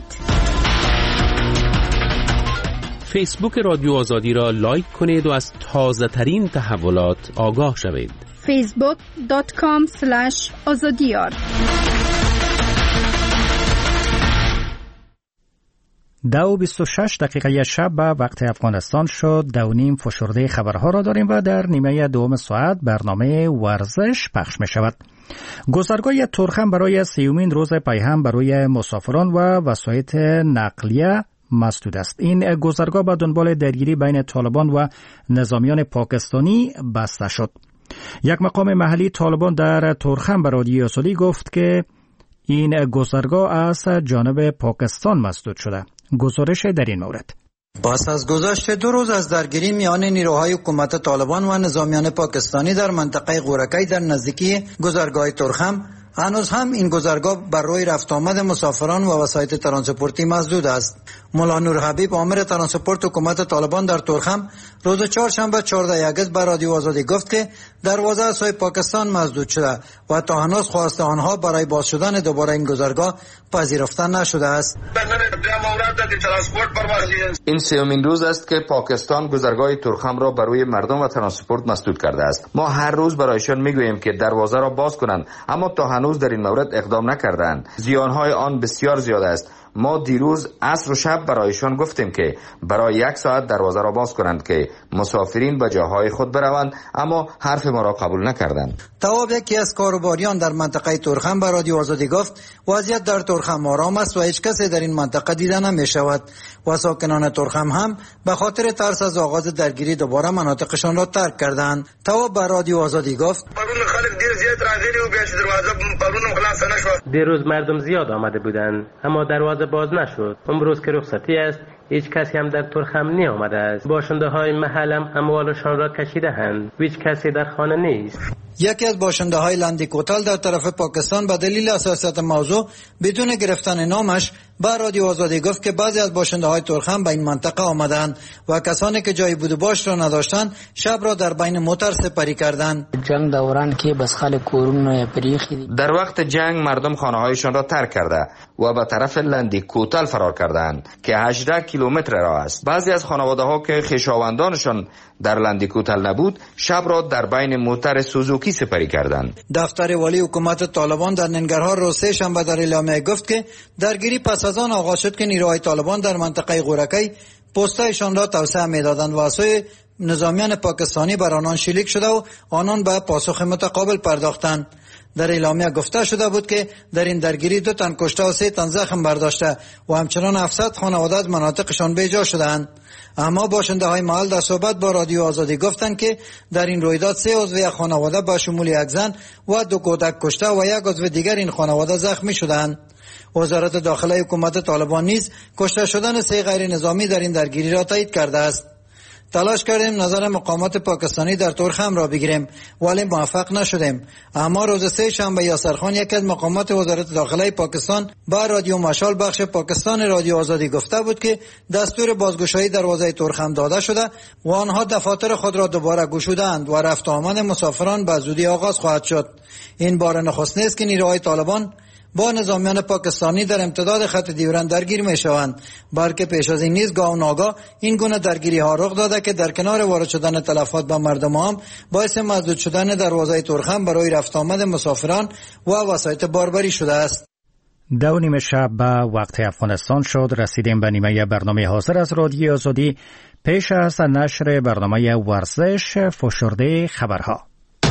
فیسبوک رادیو آزادی را لایک کنید و از تازه ترین تحولات آگاه شوید. فیسبوک دات کام اسلش آزادیار. دو بیست و شش دقیقه شب به وقت افغانستان شد. دو نیم فشرده خبرها را داریم و در نیمه دوم ساعت برنامه ورزش پخش می شود. گذرگاه ترخم برای سیومین روز پیهم برای مسافران و وسایط نقلیه مسدود است. این گذرگاه به دنبال درگیری بین طالبان و نظامیان پاکستانی بسته شد. یک مقام محلی طالبان در ترخم به رادیو آزادی گفت که این گذرگاه از جانب پاکستان مسدود شده. گزارش در این مورد: پس از گذشت دو روز از درگیری میان نیروهای حکومت طالبان و نظامیان پاکستانی در منطقه غورکی در نزدیکی گذرگاه ترخم، هنوز هم این گذرگاه بر روی رفت آمد مسافران و وسایط ترانسپورتی مسدود است. مولا نور حبیب، آمر ترانسپورت حکومت طالبان در ترخم، روز چهارشنبه چهاردهم اگست به رادیو آزادی گفت که دروازه از سوی پاکستان مسدود شده و تا هنوز خواست آنها برای باز شدن دوباره این گذرگاه پذیرفته نشده است. این سومین روز است که پاکستان گذرگاه ترخم را برای مردم و ترانسپورت مسدود کرده است. ما هر روز برایشان میگوییم که دروازه را باز کنند، اما تا هنوز در این مورد اقدام نکردند. زیانهای آن بسیار زیاد است. ما دیروز عصر و شب برایشان گفتیم که برای یک ساعت دروازه را باز کنند که مسافرین به جاهای خود بروند، اما حرف ما را قبول نکردند. تواب، یکی از کاروباریان در منطقه ترخم به رادیو آزادی گفت وضعیت در ترخم آرام است و هیچ کسی در این منطقه دیده نمی شود و ساکنان ترخم هم به خاطر ترس از آغاز درگیری دوباره مناطقشان را ترک کردند. تواب به رادیو آزادی گفت دیروز مردم زیاد آمده بودند اما دروازه باز نشد. امروز که رخصتی است هیچ کسی هم در ترخم نی آمده است. باشنده های محلم اموالشان را کشیده اند. هیچ کسی در خانه نیست. یکی از باشنده های لندی کوتل در طرف پاکستان به دلیل حساسیت موضوع بدون گرفتن نامش به رادیو آزادی گفت که بعضی از باشنده های ترخم به این منطقه آمدند و کسانی که جای بود و باش را نداشتند شب را در بین موتر سپری کردند. جنگ دوران که بس خلک کورونه پریخی. در وقت جنگ مردم خانه هایشان را ترک کرده و به طرف لندی کوتل فرار کردند که هجده کیلومتر راه است. بعضی از خانواده ها که خویشاوندانشان در لندی کوتل نبود شب را در بین موتر سوزوکی سپری کردند. دفتر والی حکومت طالبان در ننگرهار روز سه شنبه در اعلامیه گفت که درگیری پس از آن آغاز شد که نیروهای طالبان در منطقه غورکی پستایشان را توسعه می‌دادند و از سوی نظامیان پاکستانی بر آنان شلیک شده و آنان به پاسخ متقابل پرداختند. در اعلامیه گفته شده بود که در این درگیری دو تن کشته و سه تن زخم برداشته و همچنان هفتصد خانواده از مناطقشان بیجا شدند. اما باشنده های محل در صحبت با رادیو آزادی گفتند که در این رویداد سه عضو خانواده با شمول یک زن و دو کودک کشته و یک عضو دیگر این خانواده زخمی شدند. وزارت داخله حکومت طالبان نیز کشته شدن سه غیر نظامی در این درگیری را تایید کرده است. تلاش کردیم نظر مقامات پاکستانی در تورخم را بگیریم ولی موفق نشدیم. اما روز سه شنبه یاسر خان یکی از مقامات وزارت داخله پاکستان با رادیو مشال بخش پاکستان رادیو آزادی گفته بود که دستور بازگشایی دروازه تورخم داده شده و آنها دفاتر خود را دوباره گشودند و رفت آمد مسافران به زودی آغاز خواهد شد. این بار نخست نیست که نیروهای طالبان با نظامیان پاکستانی در امتداد خط دیورند درگیر می شوند، بلکه پیش از این نیز گاه و ناگاه این گونه درگیری ها رخ داده که در کنار وارد شدن تلفات به مردم هم باعث مسدود شدن دروازه تورخم برای رفت آمد مسافران و وسایط باربری شده است. دو نیمه شب به وقت افغانستان شد. رسیدیم به نیمه برنامه حاضر از رادیو آزادی. پیش از نشر برنامه ورزش فشرده خبرها.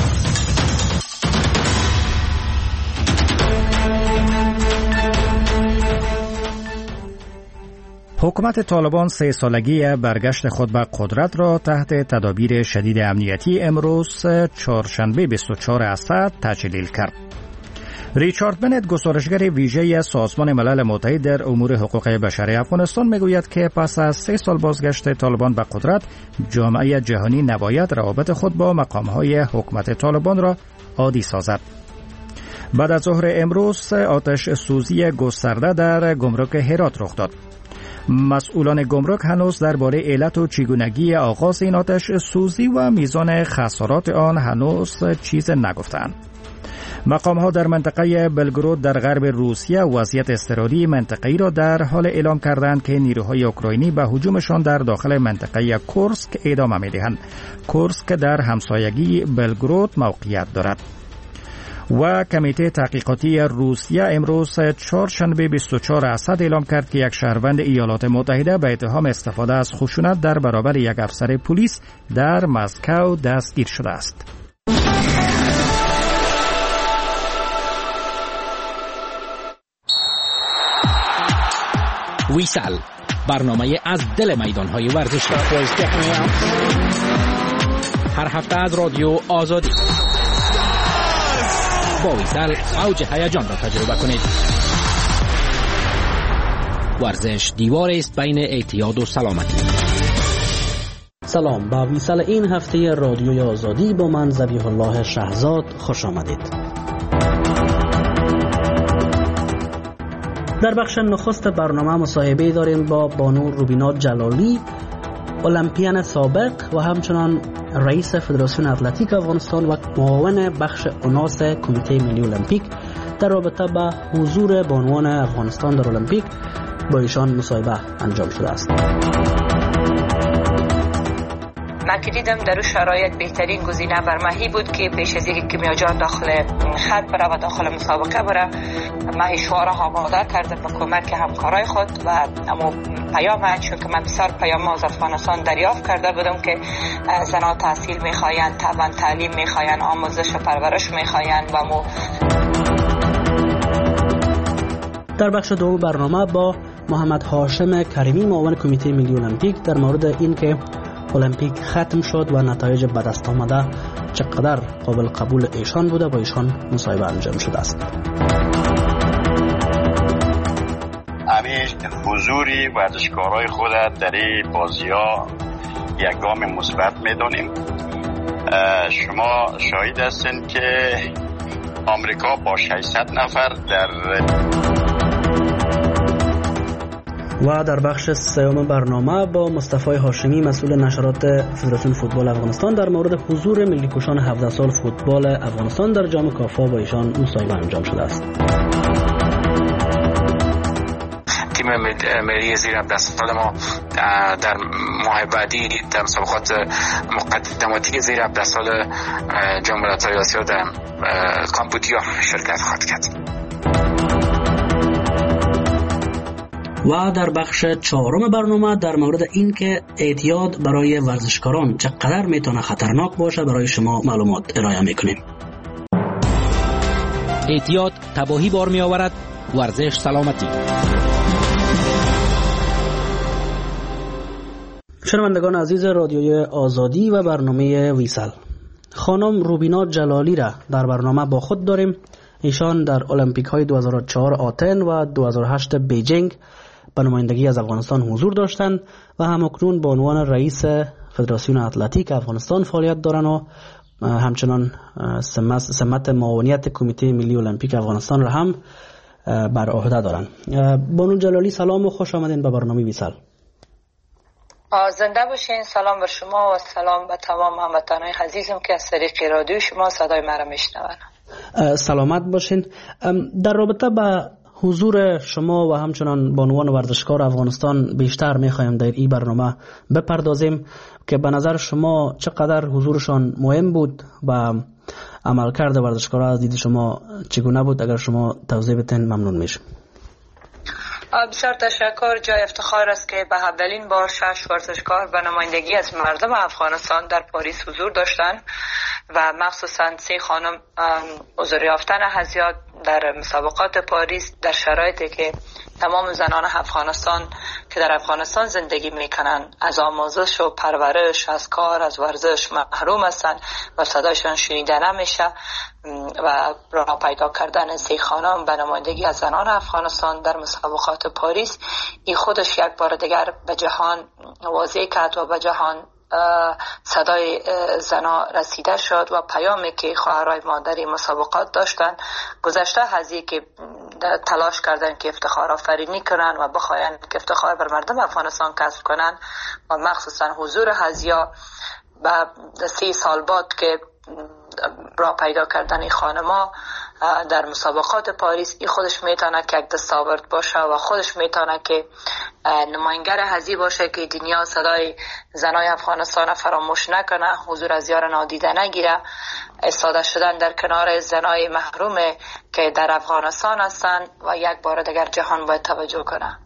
حکومت طالبان سه سالگی برگشت خود به قدرت را تحت تدابیر شدید امنیتی امروز چهارشنبه بیست و چهار اسفند تجلیل کرد. ریچارد بنت گزارشگر ویژه سازمان ملل متحد در امور حقوق بشری افغانستان میگوید که پس از سه سال بازگشت طالبان به قدرت جامعه جهانی نباید روابط خود با مقام‌های حکومت طالبان را عادی سازد. بعد از ظهر امروز آتش سوزی گسترده در گمرک هرات رخ داد. مسئولان گمرک هنوز درباره علت و چگونگی آغاز این آتش سوزی و میزان خسارات آن هنوز چیز نگفتند. مقام‌ها در منطقه بلگرود در غرب روسیه وضعیت اضطراری منطقه‌ای را در حال اعلام کردند که نیروهای اوکراینی به هجومشان در داخل منطقه کورسک ادامه می‌دهند. کورسک در همسایگی بلگرود موقعیت دارد. و کمیته تحقیقاتی روسیه امروز چهارشنبه بیست و چهار اسفند اعلام کرد که یک شهروند ایالات متحده به اتهام استفاده از خشونت در برابر یک افسر پلیس در مسکو دستگیر شده است. ویسال، برنامه از دل میدان‌های ورزشی. هر هفته از رادیو آزادی. با ویسال اوج هیجان را تجربه کنید. ورزش دیوار است بین اعتیاد و سلامتی. سلام، با ویسال این هفته رادیوی آزادی با من ذبیح الله شهزاد خوش آمدید. در بخش نخست برنامه مصاحبه داریم با بانو روبینا جلالی، المپیان سابق و همچنان رئیس فدراسیون اتلتیک افغانستان و معاون بخش اوناس کمیته ملی المپیک در رابطه با حضور بانوان افغانستان در المپیک با ایشان مصاحبه انجام شده است. من که دیدم در شرایط بهترین گزینه بر ماهی بود که پیش از اینکه کیمیا جان داخل خط بره و داخل مسابقه بره ماهی شعار آماده کرده به کمک همکارای خود و اما پیام، چون که من بسیار پیام از افغانستان دریافت کرده بودم که زنها تحصیل میخواین، طبعا تعلیم میخواین، آموزش و پرورش میخواین و مو در بخش دوم برنامه با محمد هاشم کریمی معاون کمیته ملی المپیک در مورد این که المپیک ختم شد و نتایج به دست آمده چقدر قابل قبول ایشان بوده با ایشان مصاحبه انجام شده است. همیشه حضوری ورزشکارای خود در این بازی‌ها یک گام مثبت می‌دانیم. شما شاهد هستین که آمریکا با ششصد نفر در و در بخش سوم برنامه با مصطفی هاشمی مسئول نشرات فدراسیون فوتبال افغانستان در مورد حضور ملی‌کشان هفده سال فوتبال افغانستان در جام کافا با ایشان مصاحبه انجام شده است. تیم ملی زیر هفده سال ما در ماه بعدی در مسابقات مقدماتی زیر هفده سال جام ملت‌های آسیا در کامبودیا شرکت خواهد کرد. و در بخش چهارم برنامه در مورد این که اعتیاد برای ورزشکاران چقدر میتونه خطرناک باشه برای شما معلومات ارائه میکنیم. احتیاط تباهی بار می آورد. ورزش سلامتی. شنوندگان عزیز رادیوی آزادی و برنامه ویسل، خانم روبینا جلالی را در برنامه با خود داریم. ایشان در المپیک های دو هزار و چهار آتن و دو هزار و هشت بیجینگ به نمایندگی از افغانستان حضور داشتند و همکنون به عنوان رئیس فدراسیون اتلتیک افغانستان فعالیت دارند و همچنان سمت معاونیت کمیته ملی المپیک افغانستان را هم بر عهده دارند. بانو جلالی سلام و خوش آمدین به برنامه ویسل. زنده باشین. سلام بر شما و سلام به تمام هموطنان عزیزم که از طریق رادیو شما صدای مرا میشنوند. سلامت باشین. در رابطه با حضور شما و همچنان بانوان ورزشکار افغانستان بیشتر میخوایم در این برنامه بپردازیم که به نظر شما چقدر حضورشان مهم بود و عملکرد ورزشکارها از دید شما چگونه بود؟ اگر شما توضیح بدین ممنون میشم. بسیار تشکر. جای افتخار است که به اولین بار شش ورزشکار به نمایندگی از مردم افغانستان در پاریس حضور داشتند و مخصوصا سه خانم حضور یافتن از یاد در مسابقات پاریس در شرایطی که تمام زنان افغانستان که در افغانستان زندگی میکنن از آموزش و پرورش، از کار، از ورزش محروم هستند و صدایشان شنیده نمیشه و راه پیدا کردن سه خانم به نمایندگی از زنان افغانستان در مسابقات پاریس این خودش یک بار دیگر به جهان واضح کرد و به جهان صدای زنا رسیده شد و پیامی که خواهرای ما در این مسابقات داشتن گذشته از این که تلاش کردن که افتخار آفرینی کنن و بخواین که افتخار بر مردم افغانستان کسب کنن و مخصوصا حضور هزیا و سی سال بعد که را پیدا کردن این خانما در مسابقات پاریس این خودش میتونه که یک دستاورد باشه و خودش میتونه که نماینگر هزی باشه که دنیا صدای زنای افغانستان فراموش نکنه، حضور از یار نادیده نگیره، ایستاده شدن در کنار زنای محروم که در افغانستان هستن و یک بار دیگر جهان باید توجه کنه.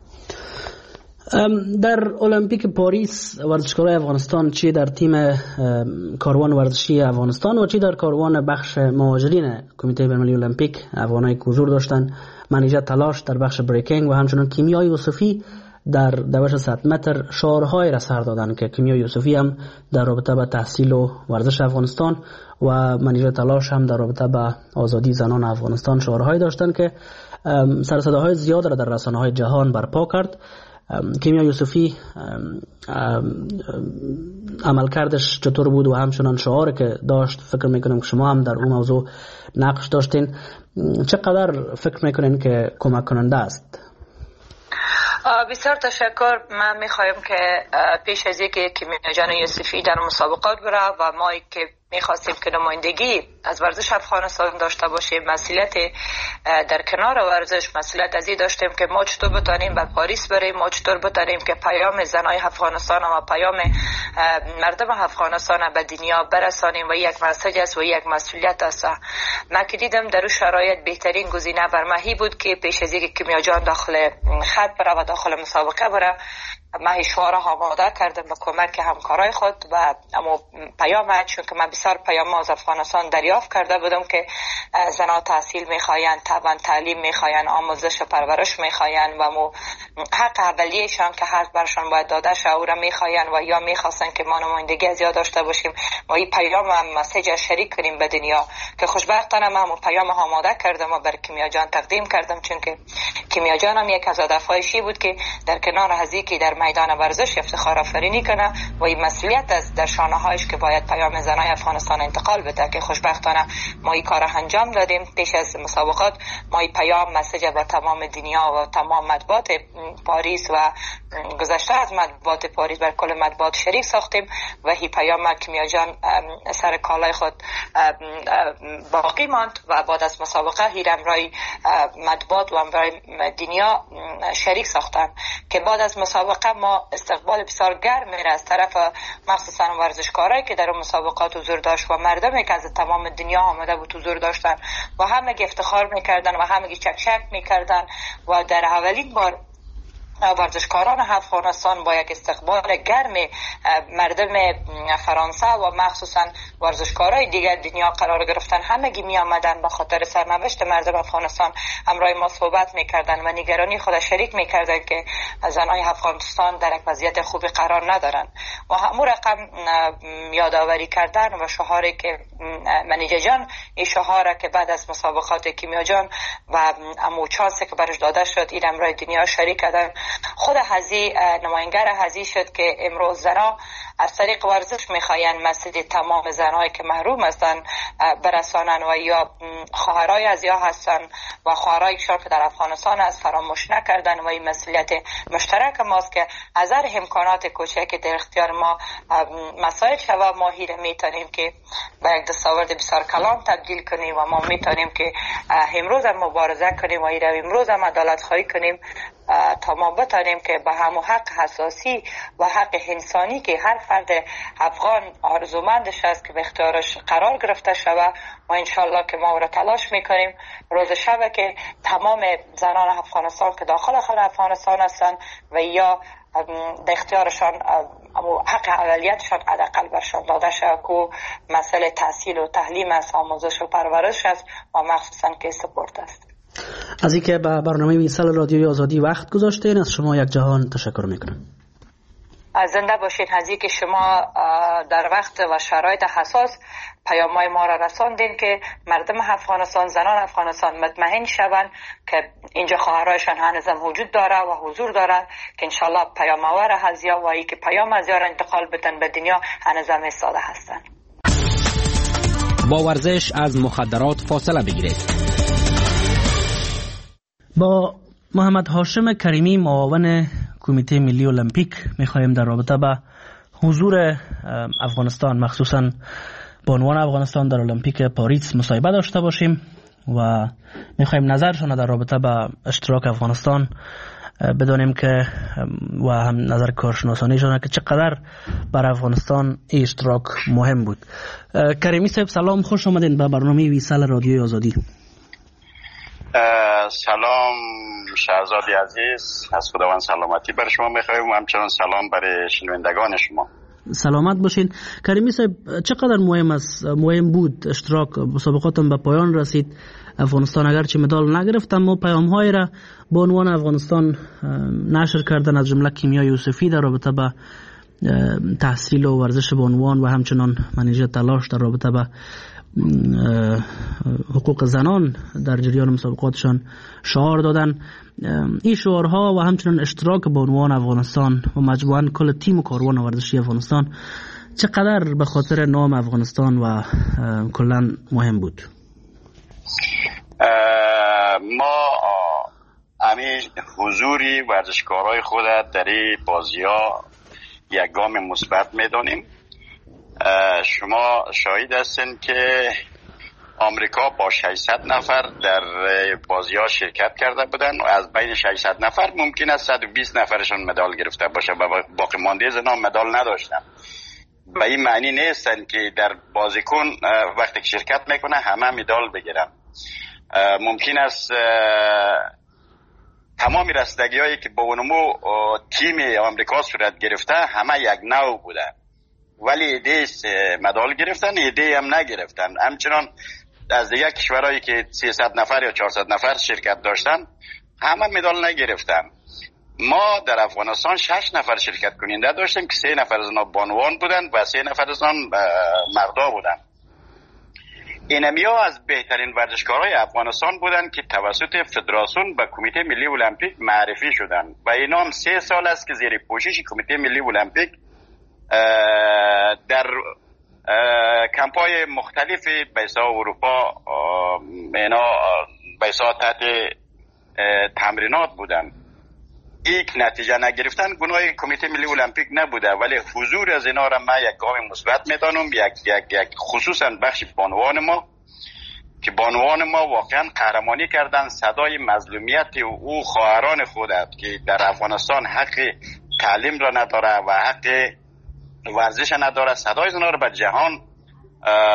در المپیک پاریس ورزشکارای افغانستان چی در تیم کاروان ورزشی افغانستان و چی در کاروان بخش مهاجرین کمیته بین‌المللی المپیک افغانای حضور داشتند. منیژه تلاش در بخش بریکینگ و همچنان کیمیا یوسفی در دوش صد متر شعارهای را سر دادند که کیمیا یوسفی هم در رابطه با تحصیل و ورزش افغانستان و منیژه تلاش هم در رابطه با آزادی زنان افغانستان شعارهای داشتند که سر و صداهای زیاد را در رسانه‌های جهان برپا کرد. کیمیا یوسفی عملکردش چطور بود و همچنان شعاری که داشت فکر میکنم که شما هم در اون موضوع نقش داشتین، چقدر فکر میکنین که کمک کننده است؟ بسیار تشکر. من میخوایم که پیش از اینکه کیمیا جان یوسفی در مسابقات بره و ما که میخواستیم که نمایندگی از ورزش افغانستان داشته باشیم، مسئولیت در کنار ورزش مسئولیت از این داشتیم که ما چطور بتانیم به پاریس بریم، ما چطور بتانیم که پیام زنای افغانستان و پیام مردم افغانستان به دنیا برسانیم و یک مسیج است و یک مسئولیت است. من که دیدم در اون شرایط بهترین گزینه بر من بود که پیش از اینکه کیمیا جان داخل خط بره و داخل مسابقه بره من شعار آماده کردم با کمک همکارای خود و اما پیام چون که من بسیار پیام از افغانستان دریافت کرده بودم که زنها تحصیل میخواین، طبعا تعلیم میخواین، آموزش و پرورش میخواین و مو حق اولیه‌شان که حق برشان باید داده شه او را میخواین و یا میخواستن که ما نمایندگی از یاد داشته باشیم و این پیام هم مسیج شریک کنیم به دنیا که خوشبختانه من همون پیام آماده کردم و بر کیمیا جان تقدیم کردم چون که کیمیا جان هم یک از هدف‌هایش بود که در کنار هزی که در میدان ورزش افتخار آفرینی کنه و این مسئولیت از در شانه‌هایش که باید پیام زنای افغانستان انتقال بده که خوشبختانه ما این کار انجام دادیم. پیش از مسابقات ما این پیام مسیج به تمام دنیا و تمام مطبوعات پاریس و گذشته از مطبوعات پاریس بر کل مطبوعات شریک ساختیم و این پیام کیمیا جان سر کالای خود باقی ماند و بعد از مسابقه هیرم رای مطبوعات و امرای دنیا شریک ساختن که بعد از مسابقه ما استقبال بسیار گرم میره از طرف مخصوصا ورزشکارایی که در اون مسابقات حضور داشت و مردمی که از تمام دنیا آمده بود حضور داشتن و همه افتخار میکردن و همه چکچک میکردن و در اولین بار ورزشکاران افغانستان با یک استقبال گرم مردم فرانسه و مخصوصا ورزشکارای دیگر دنیا قرار گرفتن. همگی می آمدن به خاطر سرنوشت مردم افغانستان همراه ما صحبت میکردن و نگرانی خود شریک میکردن که زنای افغانستان در یک وضعیت خوبی قرار ندارن و همون رقم یادآوری کردن و شعاری که منیجه جان این شعار که بعد از مسابقات کیمیا جان و امو چانسی که برش داده شد این امرای دنیا شریک کردن. خود هزی نماینگر هزی شد که امروز زنها از طریق ورزش میخواین مسجد تمام زنهایی که محروم هستن برسانن و یا خواهرای ازیا هستن و خواهرای که در افغانستان هست فراموش نکردن و این مسئولیت مشترک ماست که از هر امکانات کوچکی در اختیار ما مساعد شود ما هیره میتونیم که به یک دستاورد بسیار کلان تبدیل کنیم و ما میتونیم که امروز هم مبارزه کنیم و ایره امروز هم عدالت خواهی کنیم تا ما بتانیم که به همون حق اساسی و حق انسانی که هر فرد افغان آرزومندش است که به اختیارش قرار گرفته شود و انشالله که ما را تلاش میکنیم روز شب که تمام زنان افغانستان که داخل خود افغانستان هستند و یا در اختیارشان حق اولیتشان حداقل برشان داده شود که مسئله تحصیل و تعلیم است، آموزش و پرورش است و مخصوصا که سپورت است. از اینکه به برنامه میسال رادیوی آزادی وقت گذاشتین از شما یک جهان تشکر میکنم. زنده باشید. از اینکه شما در وقت و شرایط حساس پیام‌های ما را رساندین که مردم افغانستان، زنان افغانستان مطمئن شوند که اینجا خواهرایشان هنوزم وجود داره و حضور دارند که انشالله پیام آور هزیا و ای که پیام از یار انتقال بدن به دنیا هنوزم ایستاده هستند. با ورزش از مخدرات فاصله بگیرید. با محمد هاشم کریمی معاون کمیته ملی المپیک میخواهیم در رابطه با حضور افغانستان مخصوصا بانوان افغانستان در المپیک پاریس مصاحبه داشته باشیم و میخواهیم نظرشان در رابطه با اشتراک افغانستان بدانیم که و هم نظر کارشناسانیشان که چقدر بر افغانستان این اشتراک مهم بود. کریمی صاحب سلام، خوش آمدین به برنامه ویسال رادیوی آزادی. سلام شهزادی عزیز، از خداوند سلامتی بر شما میخوایم و همچنان سلام برای شنوندگان شما. سلامت باشین. کریمی صاحب چقدر مهم است مهم بود اشتراک مسابقاتم به پایان رسید. افغانستان اگرچه مدال نگرفت اما پیام‌های را بانوان افغانستان نشر کردن از جمله کیمیا یوسفی در رابطه با تحصیل و ورزش بانوان و همچنان منیژه تلاش در رابطه با حقوق زنان در جریان مسابقاتشان شعار دادن. این شعارها و همچنان اشتراک بانوان افغانستان و مجموعاً کل تیم و کاروان ورزشی افغانستان چقدر به خاطر نام افغانستان و کلاً مهم بود؟ ما همین حضوری ورزشکارای خود در این بازی‌ها یک گام مثبت می‌دانیم. شما شاهد هستین که آمریکا با ششصد نفر در بازی‌ها شرکت کرده بودن و از بین ششصد نفر ممکن است صد و بیست نفرشون مدال گرفته باشه و باقی مانده زنا مدال نداشتن. به این معنی نیستن که در بازیکن وقتی که شرکت میکنه همه مدال بگیرن. ممکن است تمام رسیدگی‌هایی که با اونمو تیم آمریکا صورت گرفته همه یک نوع بوده، ولی ایده مدال گرفتن، ایده هم نگرفتن. همچنان از دیگه کشورهایی که سیصد نفر یا چهارصد نفر شرکت داشتن همه مدال نگرفتن. ما در افغانستان شش نفر شرکت کننده داشتیم که سه نفر از آنها بانوان بودن و سه نفر از آن مردا بودن. اینمیا از بهترین ورزشکارای افغانستان بودن که توسط فدراسیون و کمیته ملی المپیک معرفی شدن و اینا هم سه سال است که زیر پوشش کمیته ملی المپیک در کمپای مختلفی بیسا اروپا اینا بیسا تحت تمرینات بودن. یک نتیجه نگرفتن گناه کمیته ملی المپیک نبوده، ولی حضور از اینا را من یک گام مثبت میدانم. یک یک یک خصوصا بخش بانوان ما که بانوان ما واقعا قهرمانی کردن، صدای مظلومیت او خواهران خودت که در افغانستان حق تعلیم را نداره و حق ورزش نداره، صدای اینا را به جهان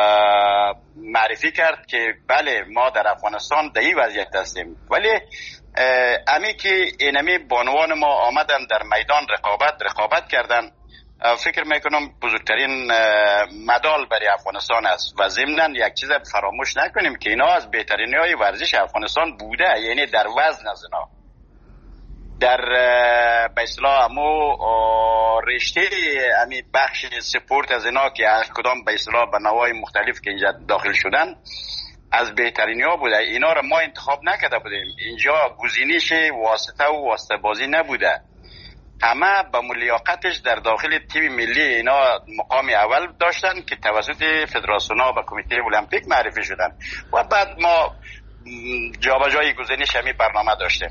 معرفی کرد که بله ما در افغانستان در این وضعیت هستیم. ولی امی که اینمی بانوان ما آمدن در میدان رقابت رقابت کردن، فکر میکنم بزرگترین مدال برای افغانستان است و ضمناً یک چیز فراموش نکنیم که اینا از بهترین های ورزش افغانستان بوده، یعنی در وزن از اینا در به اصطلاح امو رشته امی بخش سپورت از اینا که هر کدام به اصطلاح به نوع مختلف که اینجا داخل شدن از بهترین ها بوده. اینا را ما انتخاب نکرده بودیم، اینجا گزینش واسطه و واسطه بازی نبوده، همه با لیاقتش در داخل تیم ملی اینا مقام اول داشتن که توسط فدراسیون ها و کمیته المپیک معرفی شدن و بعد ما جابجایی گزینش همین برنامه داشتیم.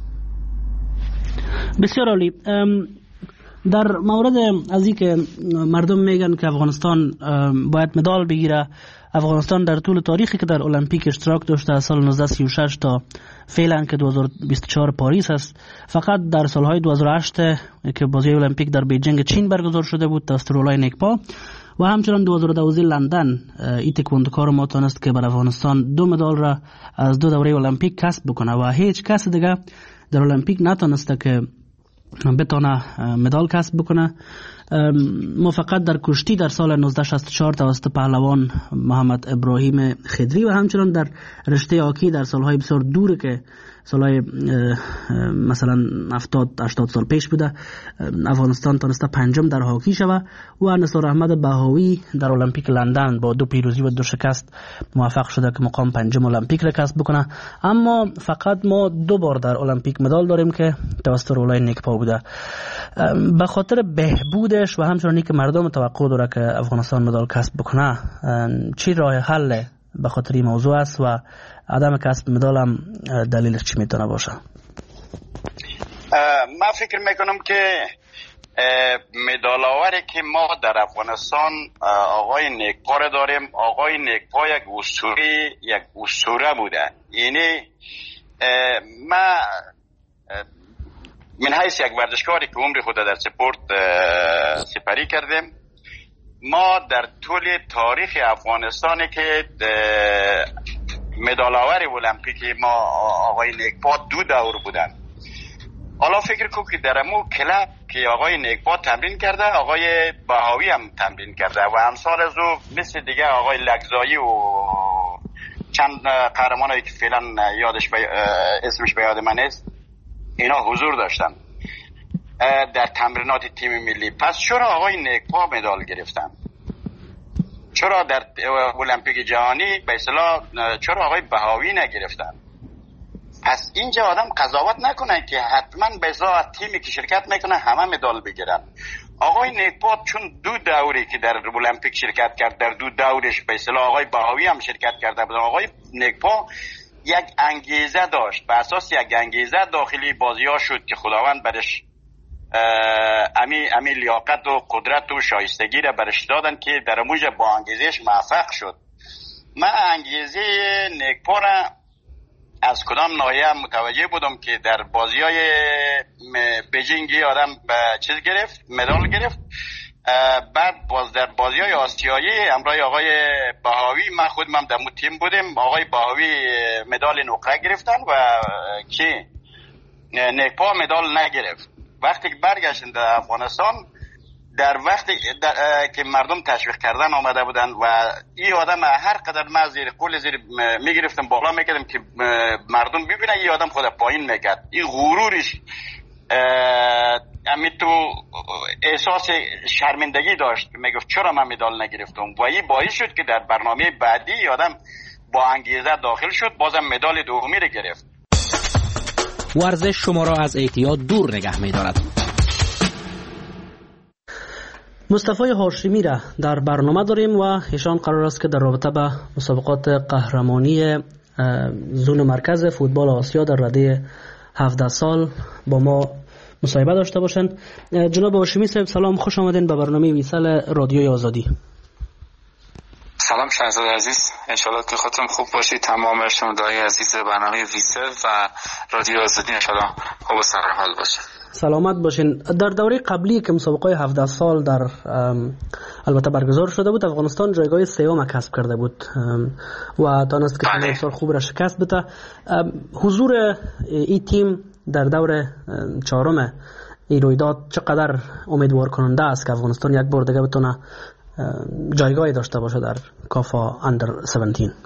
بسیار عالی. در مورد از این که مردم میگن که افغانستان باید مدال بگیره، افغانستان در طول تاریخی که در المپیک اشتراک داشته از سال نوزده سی و شش تا فعلا که دو هزار و بیست و چهار پاریس است، فقط در سالهای دو هزار و هشت که بازی المپیک در بیجینگ چین برگزار شده بود توسط رولای نگپا و همچنان دو هزار و دوازده لندن این تکواندوکار ما تونست که بر افغانستان دو مدال را از دو دوره المپیک کسب بکنه و هیچ کس دیگه در المپیک نتونسته که بتونه مدال کسب بکنه. ما فقط در کشتی در سال نوزده شصت و چهار توسط پهلوان محمد ابراهیم خدری و همچنان در رشته هاکی در سالهای بسیار دور که سالهای مثلا هفتاد هشتاد سال پیش بوده افغانستان تونسته پنجم در هاکی شوه و نثار احمد بهاوی در المپیک لندن با دو پیروزی و دو شکست موفق شده که مقام پنجم المپیک را کسب بکنه. اما فقط ما دو بار در المپیک مدال داریم که توسط رولای نگپا بوده. به خاطر بهبودش و همچنانی که مردم توقع داره که افغانستان مدال کسب بکنه، چی راه حل به خاطر این موضوع است و عدم کسب مدال هم دلیلش چی میتونه باشه؟ من فکر میکنم که مدال آوری که ما در افغانستان آقای نگپا داریم. آقای نگپا یک اسطوره یک اسطوره بوده، یعنی ما من حیث یک ورزشکاری که عمر خود در سپورت سپری کردیم، ما در طول تاریخ افغانستانی که مدال آور المپیک ما آقای نگپا دو دور بودن. حالا فکر کو که در امو کلاب که آقای نگپا تمرین کرده، آقای بهاوی هم تمرین کرده و امثال از او مثل دیگه آقای لگزایی و چند قهرمان هایی که فعلا یادش بی... اسمش به یاد من است، اینا حضور داشتن در تمرینات تیم ملی. پس چرا آقای نگپا مدال گرفتن؟ چرا در المپیک جهانی به اصطلاح چرا آقای بهاوی نگرفتن؟ پس اینجا آدم قضاوت نکنه که حتما به اصطلاح تیمی که شرکت میکنه همه مدال بگیرن. آقای نگپا چون دو دوری که در المپیک شرکت کرد، در دو دورش به اصطلاح آقای بهاوی هم شرکت کرده بود. آقای نگپا یک انگیزه داشت، به اساس یک انگیزه داخلی بازی ها شد که خداوند برش امی امی لیاقت و قدرت و شایستگی را برش دادن که در موجه با انگیزش موفق شد. من انگیزه نگپا را از کدام ناحیه متوجه بودم که در بازی های بیجینگی آدم چیز گرفت، مدال گرفت. بعد باز در بازی های آسیایی همراه آقای بهاوی، من خودم هم در مو تیم بودیم، آقای بهاوی مدال نقره گرفتن و که نگپا مدال نگرفت. وقتی که برگشتن در افغانستان، در وقتی در که مردم تشویق کردن آمده بودن و این آدم هر قدر ما زیر قول زیر میگرفتم بالا میکردم که مردم ببینن این آدم خود پایین میکرد، این غرورش امی تو احساس شرمندگی داشت که میگفت چرا من مدال نگرفتم و این باعث شد که در برنامه بعدی آدم با انگیزه داخل شد، بازم مدال دومی رو گرفت. ورزش شما را از اعتیاد دور نگه می‌دارد. مصطفی هاشمی را در برنامه داریم و ایشان قرار است که در رابطه به مسابقات قهرمانی زون مرکز فوتبال آسیا در رده هفده سال با ما مصاحبه داشته باشند. جناب هاشمی صاحب سلام، خوش آمدین به برنامه ویسال رادیوی آزادی. سلام شهزاده عزیز، انشالله که خودتون خوب باشید. تمام شنونده‌های عزیز برنامه ویسه و رادیو آزادی انشالله خوب و سرحال باشید. سلامت باشین. در دوره قبلی که مسابقه هفده سال در البته برگزار شده بود، افغانستان جایگاه سوم کسب کرده بود و تونست که بسیار خوب را شکست بده. حضور این تیم در دور چهارم این رویداد چقدر امیدوار کننده است که افغانستان یک بار دیگه بتونه جایگاهی داشته باشه در کافا اندر هفده؟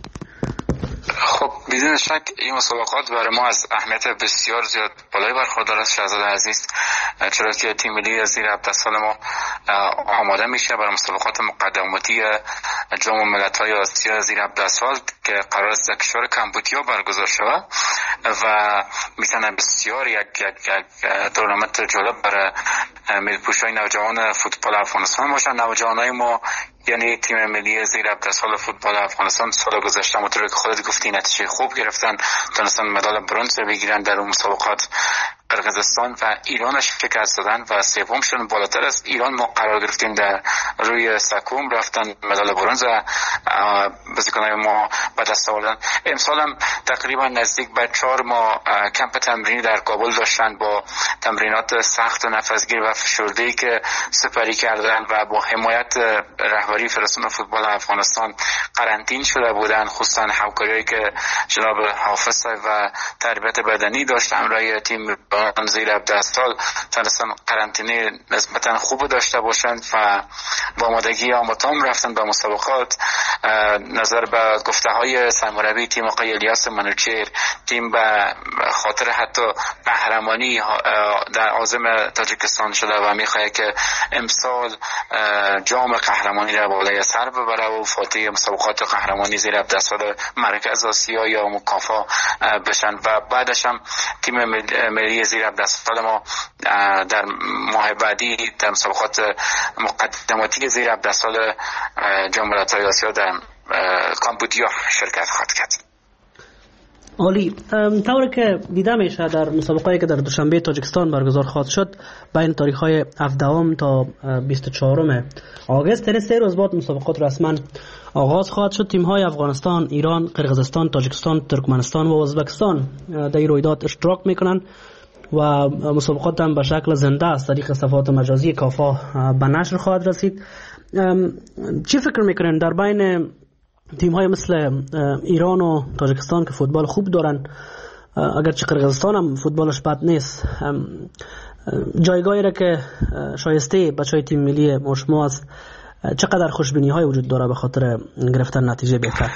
خب بدون شک این مسابقات برای ما از اهمیت بسیار زیاد بالای برخوردار است شهزاده عزیز، چرا که تیم ملی زیر هفده سال ما آماده میشه برای مسابقات مقدماتی جام ملت‌های آسیا زیر هفده سال که قرار است در کشور کمبودیا برگزار شود و میتونه بسیار یک یک یک تورنمنت جالب برای ملی‌پوش‌های نوجوان فوتبال افغانستان باشه. نوجوانای ما یعنی تیم ملی زیر هفده سال فوتبال افغانستان سال گذشته مطابق که خودت گفتی نتیجه خوب گرفتن، تونستن مدال برنز بگیرن در اون مسابقات. قرقیزستان و ایران شکست دادن و سوم شدن. بالاتر از ایران ما قرار گرفتیم در روی سکوم، رفتن مدال برنز بازیکنان ما به دست آوردن. امسال هم تقریبا نزدیک به چهار ماه کمپ تمرینی در کابل داشتن با تمرینات سخت و نفسگیر و فشرده‌ای که سپری کردن و با حمایت رهبری فدراسیون فوتبال افغانستان قرنطین شده بودن، خصوصا همکاریایی که جناب حافظ و تربیت بدنی داشتن همراه تیم زیر هفده سال تونستن قرنطینه نسبتا خوب داشته باشند و با آمادگی آماتام رفتن به مسابقات. نظر به گفته های سرمربی تیم آقای الیاس منوچهر، تیم به خاطر حتی قهرمانی در عازم تاجیکستان شده و میخواد که امسال جام قهرمانی را بالای سر ببره و فاتح مسابقات قهرمانی زیر هفده سال مرکز آسیا یا مکافا بشن و بعدش هم تیم ملی زیر هفده سال ما در ماه بعدی در مسابقات مقدماتی زیر هفده سال جام ملت‌های آسیا در کامبودیا شرکت خواهد کرد. عالی. طوری که دیده میشه در مسابقه‌ای که در دوشنبه تاجیکستان برگزار خواهد شد بین تاریخ‌های هفدهم تا بیست و چهارم آگوست، یعنی سه روز بعد مسابقات رسما آغاز خواهد شد. تیم‌های افغانستان، ایران، قرقیزستان، تاجیکستان، ترکمنستان و ازبکستان در این رویداد اشتراک میکنن و مسابقات هم به شکل زنده از طریق صفحات مجازی کافا به نشر خواهد رسید. چی فکر میکنن در بین تیم های مثل ایران و تاجیکستان که فوتبال خوب دارن، اگرچه قرقیزستان هم فوتبالش بد نیست، جایگاهی را که شایسته بچهای تیم ملی مشما است، چقدر خوشبینی های وجود داره به خاطر گرفتن نتیجه بهتر؟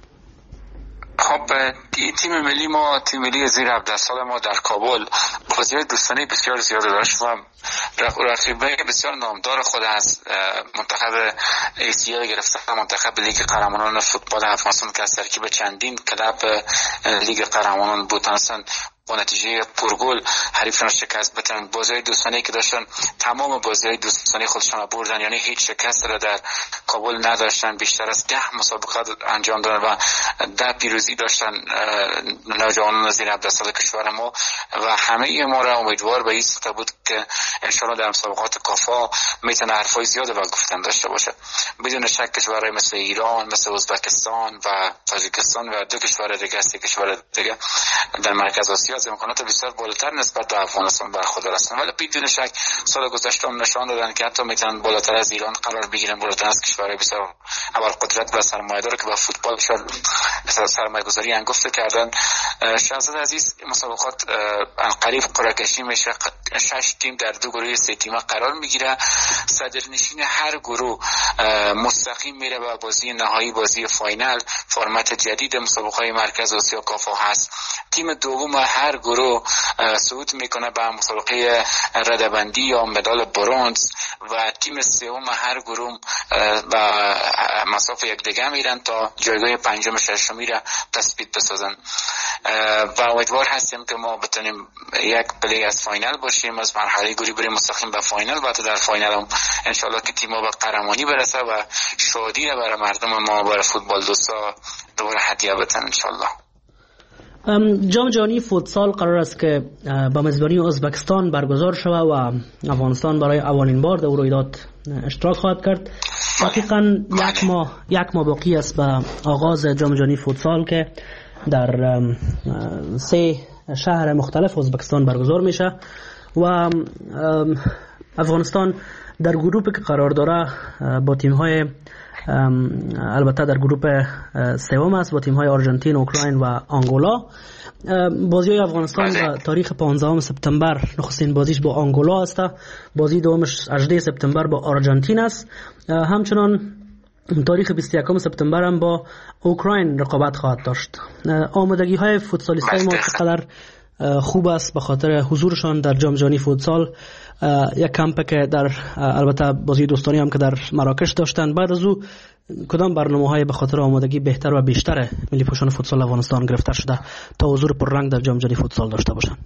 خب تیم ملی ما، تیم ملی زیر هفده سال ما در کابل بازی‌های دوستانه بسیار زیاد داشت و رقیبای بسیار نامدار خود از منتخب آسیا گرفته منتخب لیگ قهرمانان فوتبال افغانستان که از ترکیب چندین کلب لیگ قهرمانان بود هستند با نتیجه پرگل حریف را شکست بدن. بازی‌های دوستانه که داشتن تمام بازی‌های دوستانه خودشون را بردن، یعنی هیچ شکست را در کابل نداشتن. بیشتر از ده مسابقه انجام دادن و ده پیروزی داشتن نوجوانان زیر هفده سال کشور ما و همه ما را امیدوار به این سطح بود که انشاءالله در مسابقات کافا میتونه حرفای زیاد و گفتن داشته باشه. بدون شک کشورهای مثل ایران، مثل ازبکستان و تاجیکستان و دو کشور دیگه است کشور دیگه در مرکز آسیا از امکانات بسیار بالاتر نسبت به افغانستان برخوردار هستند، ولی بدون شک سال گذشته هم نشان دادن که حتی میتونن بالاتر از ایران قرار بگیرن، بالاتر از کشورهای بسیار ابرقدرت و سرمایه‌دار که با فوتبال سرمایه‌گذاری انگفته کردن. شهزاده عزیز مسابقات قریب قرعه کشی میشه، شش تیم در دو گروه سه تیمه قرار میگیره. صدرنشین هر گروه مستقیم میره به بازی نهایی، بازی فاینال. فرمت جدید مسابقات مرکز آسیا کافا هست. تیم دوم هر گروه صعود میکنه به مسابقه رده‌بندی یا مدال برنز و تیم سوم هر گروه به مسافه یکدیگه میرن تا جایگاه پنجم ششمی را تثبیت بسازن و امیدوار هستیم که ما بتونیم یک پلی از فاینال باشیم، از مرحله گروهی بریم مستقیم به فاینال و در فاینال هم انشالله که تیم به قهرمانی برسه و شادی را برای مردم ما، برای فوتبال دوستا دوباره هدیه بدن انشالله. جام جهانی فوتسال قرار است که با میزبانی ازبکستان برگزار شود و افغانستان برای اولین بار در رویداد اشتراک خواهد کرد. حقیقاً یک ماه یک ماه باقی است به آغاز جام جهانی فوتسال که در سه شهر مختلف ازبکستان برگزار میشه و افغانستان در گروپی که قرار داره با تیم‌های البته در گروپ سوم است با تیم‌های آرژانتین، اوکراین و آنگولا. بازی افغانستان در تاریخ پانزدهم سپتامبر نخستین بازیش با آنگولا است، بازی دومش هجدهم سپتامبر با آرژانتین است، همچنان تاریخ بیست و یکم سپتامبر هم با اوکراین رقابت خواهد داشت. آمادگی‌های فوتسالیستای ما چقدر خوب است به خاطر حضورشان در جام جهانی فوتسال. یک کمپ که در البته بازی دوستانی هم که در مراکش داشتن، بعد از او کدام برنامه‌های به خاطر آمادگی بهتر و بیشتر ملی پوشان فوتسال افغانستان گرفته شده تا حضور پررنگ در جام جهانی فوتسال داشته باشند؟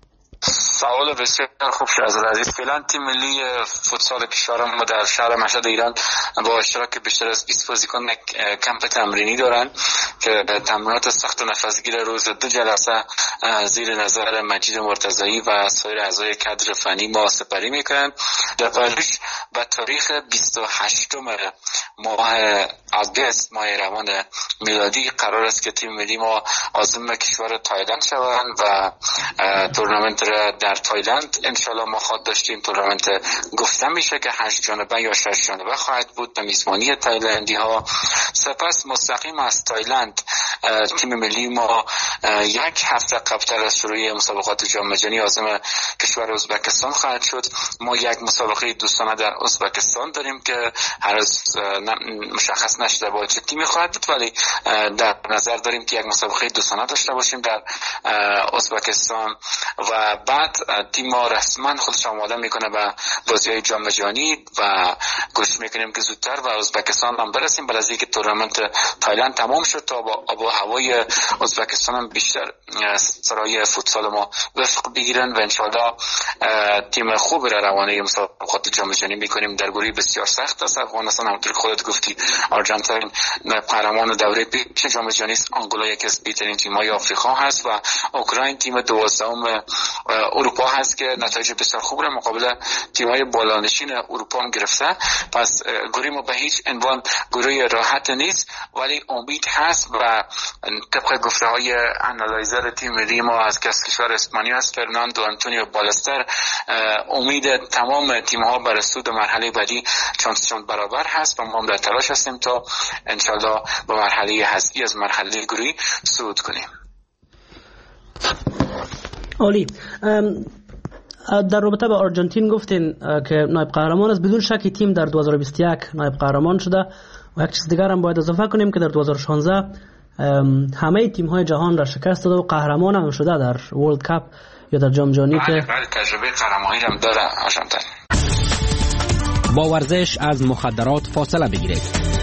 سوال بسیار خوب شد از عزیز. فعلا تیم ملی فوتسال کشور ما در شهر مشهد ایران با اشتراک بیشتر از بیست بازیکن کمپ تمرینی دارن که تمرینات سخت و نفسگیر روز دو جلسه زیر نظر مجید مرتضایی و سایر اعضای کادر فنی ما سپری میکنن. در پاریس به تاریخ بیست و هشتم ماه آگوست ماه روان میلادی قرار است که تیم ملی ما عازم کشور تایلند شوند و تورنمنت را در تایلند انشالله ما خواهد داشتیم. تورنمنت گفته میشه که هشت جانبه یا شش جانبه خواهد بود به میزبانی تایلندی ها. سپس مستقیم از تایلند تیم ملی ما یک هفته قبلتر از شروع مسابقات جام جهانی عازم کشور ازبکستان خواهد شد. ما یک مسابقه دوستانه در ازبکستان داریم که هنوز مشخص نشده با چه تیمی خواهد بود، ولی در نظر داریم که یک مسابقه دوستانه داشته باشیم در ازبکستان و بعد تیم ما رسما خودش آماده میکنه به بازی‌های جام جهانی و کوشش میکنیم که زودتر و ازبکستان هم برسیم بعد از اینکه تورنمنت تایلند تمام شد تا با آب و هوای ازبکستان هم بیشتر سرای فوتسال ما وفق بگیرن و انشالله تیم خوب را روانه مسابقات جام جهانی میکنیم. در گروهی بسیار سخت است افغانستان، همونطور که خودت گفتی آرژانتین قهرمان دوره پیش جام جهانی است، آنگولا یکی از بهترین تیم‌های آفریقا هست و اوکراین تیم دوازدهم اروپا هست که نتایج بسیار خوب را مقابل تیم‌های بالانشین اروپا هم گرفته. پس گروه ما به هیچ عنوان گروه راحت نیست، ولی امید هست و طبق گفته‌های انالایزر تیم ملی ما از کشور اسپانیا است فرناندو آنتونیو بالستر، امید تمام تیم‌ها بر صعود مرحله بعدی چانسشون برابر هست و ما هم در تلاش هستیم تا انشالله به مرحله حذفی از مرحله گروهی صعود کنیم. عالی. در رابطه با آرژانتین گفتین که نایب قهرمان است. بدون شک تیم در دو هزار و بیست و یک نایب قهرمان شده و یک چیز دیگر هم باید اضافه کنیم که در دو هزار و شانزده همه تیم‌های جهان را شکست داده و قهرمان هم شده در ورلد کاپ یا در جام جهانی که بله تجربه قهرمانی هم داره آرژانتین. با ورزش از مخدرات فاصله بگیرید.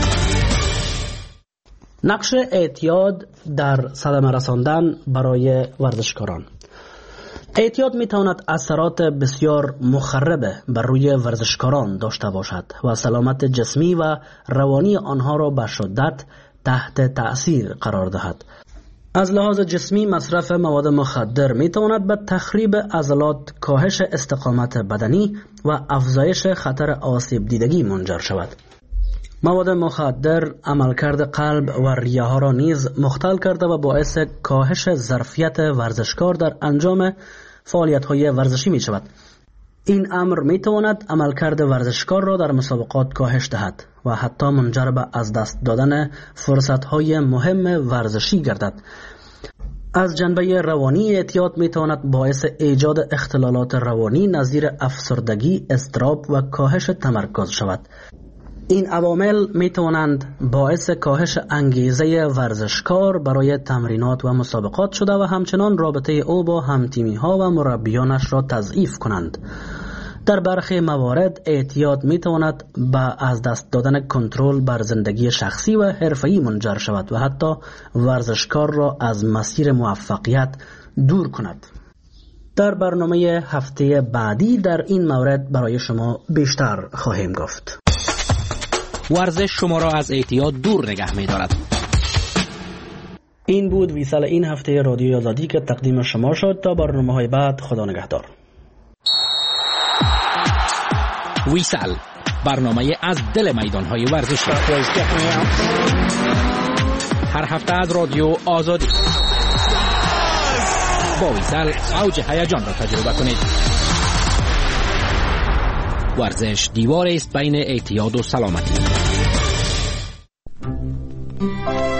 نقش اعتیاد در صدمه رساندن برای ورزشکاران. اعتیاد می تواند اثرات بسیار مخرب بر روی ورزشکاران داشته باشد و سلامت جسمی و روانی آنها را به شدت تحت تأثیر قرار دهد. از لحاظ جسمی مصرف مواد مخدر می تواند به تخریب عضلات، کاهش استقامت بدنی و افزایش خطر آسیب دیدگی منجر شود. مواد مخدر عملکرد قلب و ریه ها را نیز مختل کرده و باعث کاهش ظرفیت ورزشکار در انجام فعالیت های ورزشی می شود. این امر می تواند عملکرد ورزشکار را در مسابقات کاهش دهد و حتی منجر به از دست دادن فرصت های مهم ورزشی گردد. از جنبه روانی اعتیاد می تواند باعث ایجاد اختلالات روانی نظیر افسردگی، اضطراب و کاهش تمرکز شود. این عوامل می توانند باعث کاهش انگیزه ورزشکار برای تمرینات و مسابقات شده و همچنان رابطه او با همتیمی ها و مربیانش را تضعیف کنند. در برخی موارد اعتیاد می تواند به از دست دادن کنترل بر زندگی شخصی و حرفه‌ای منجر شود و حتی ورزشکار را از مسیر موفقیت دور کند. در برنامه هفته بعدی در این مورد برای شما بیشتر خواهیم گفت. ورزش شما را از اعتیاد دور نگه می دارد. این بود ویسال این هفته رادیو آزادی که تقدیم شما شد. تا برنامه های بعد، خدا نگهدار. ویسال برنامه از دل میدانهای ورزشی. هر هفته از رادیو آزادی با ویسل اوج هیجان را تجربه کنید. ورزش دیواری است بین اعتیاد و سلامتی.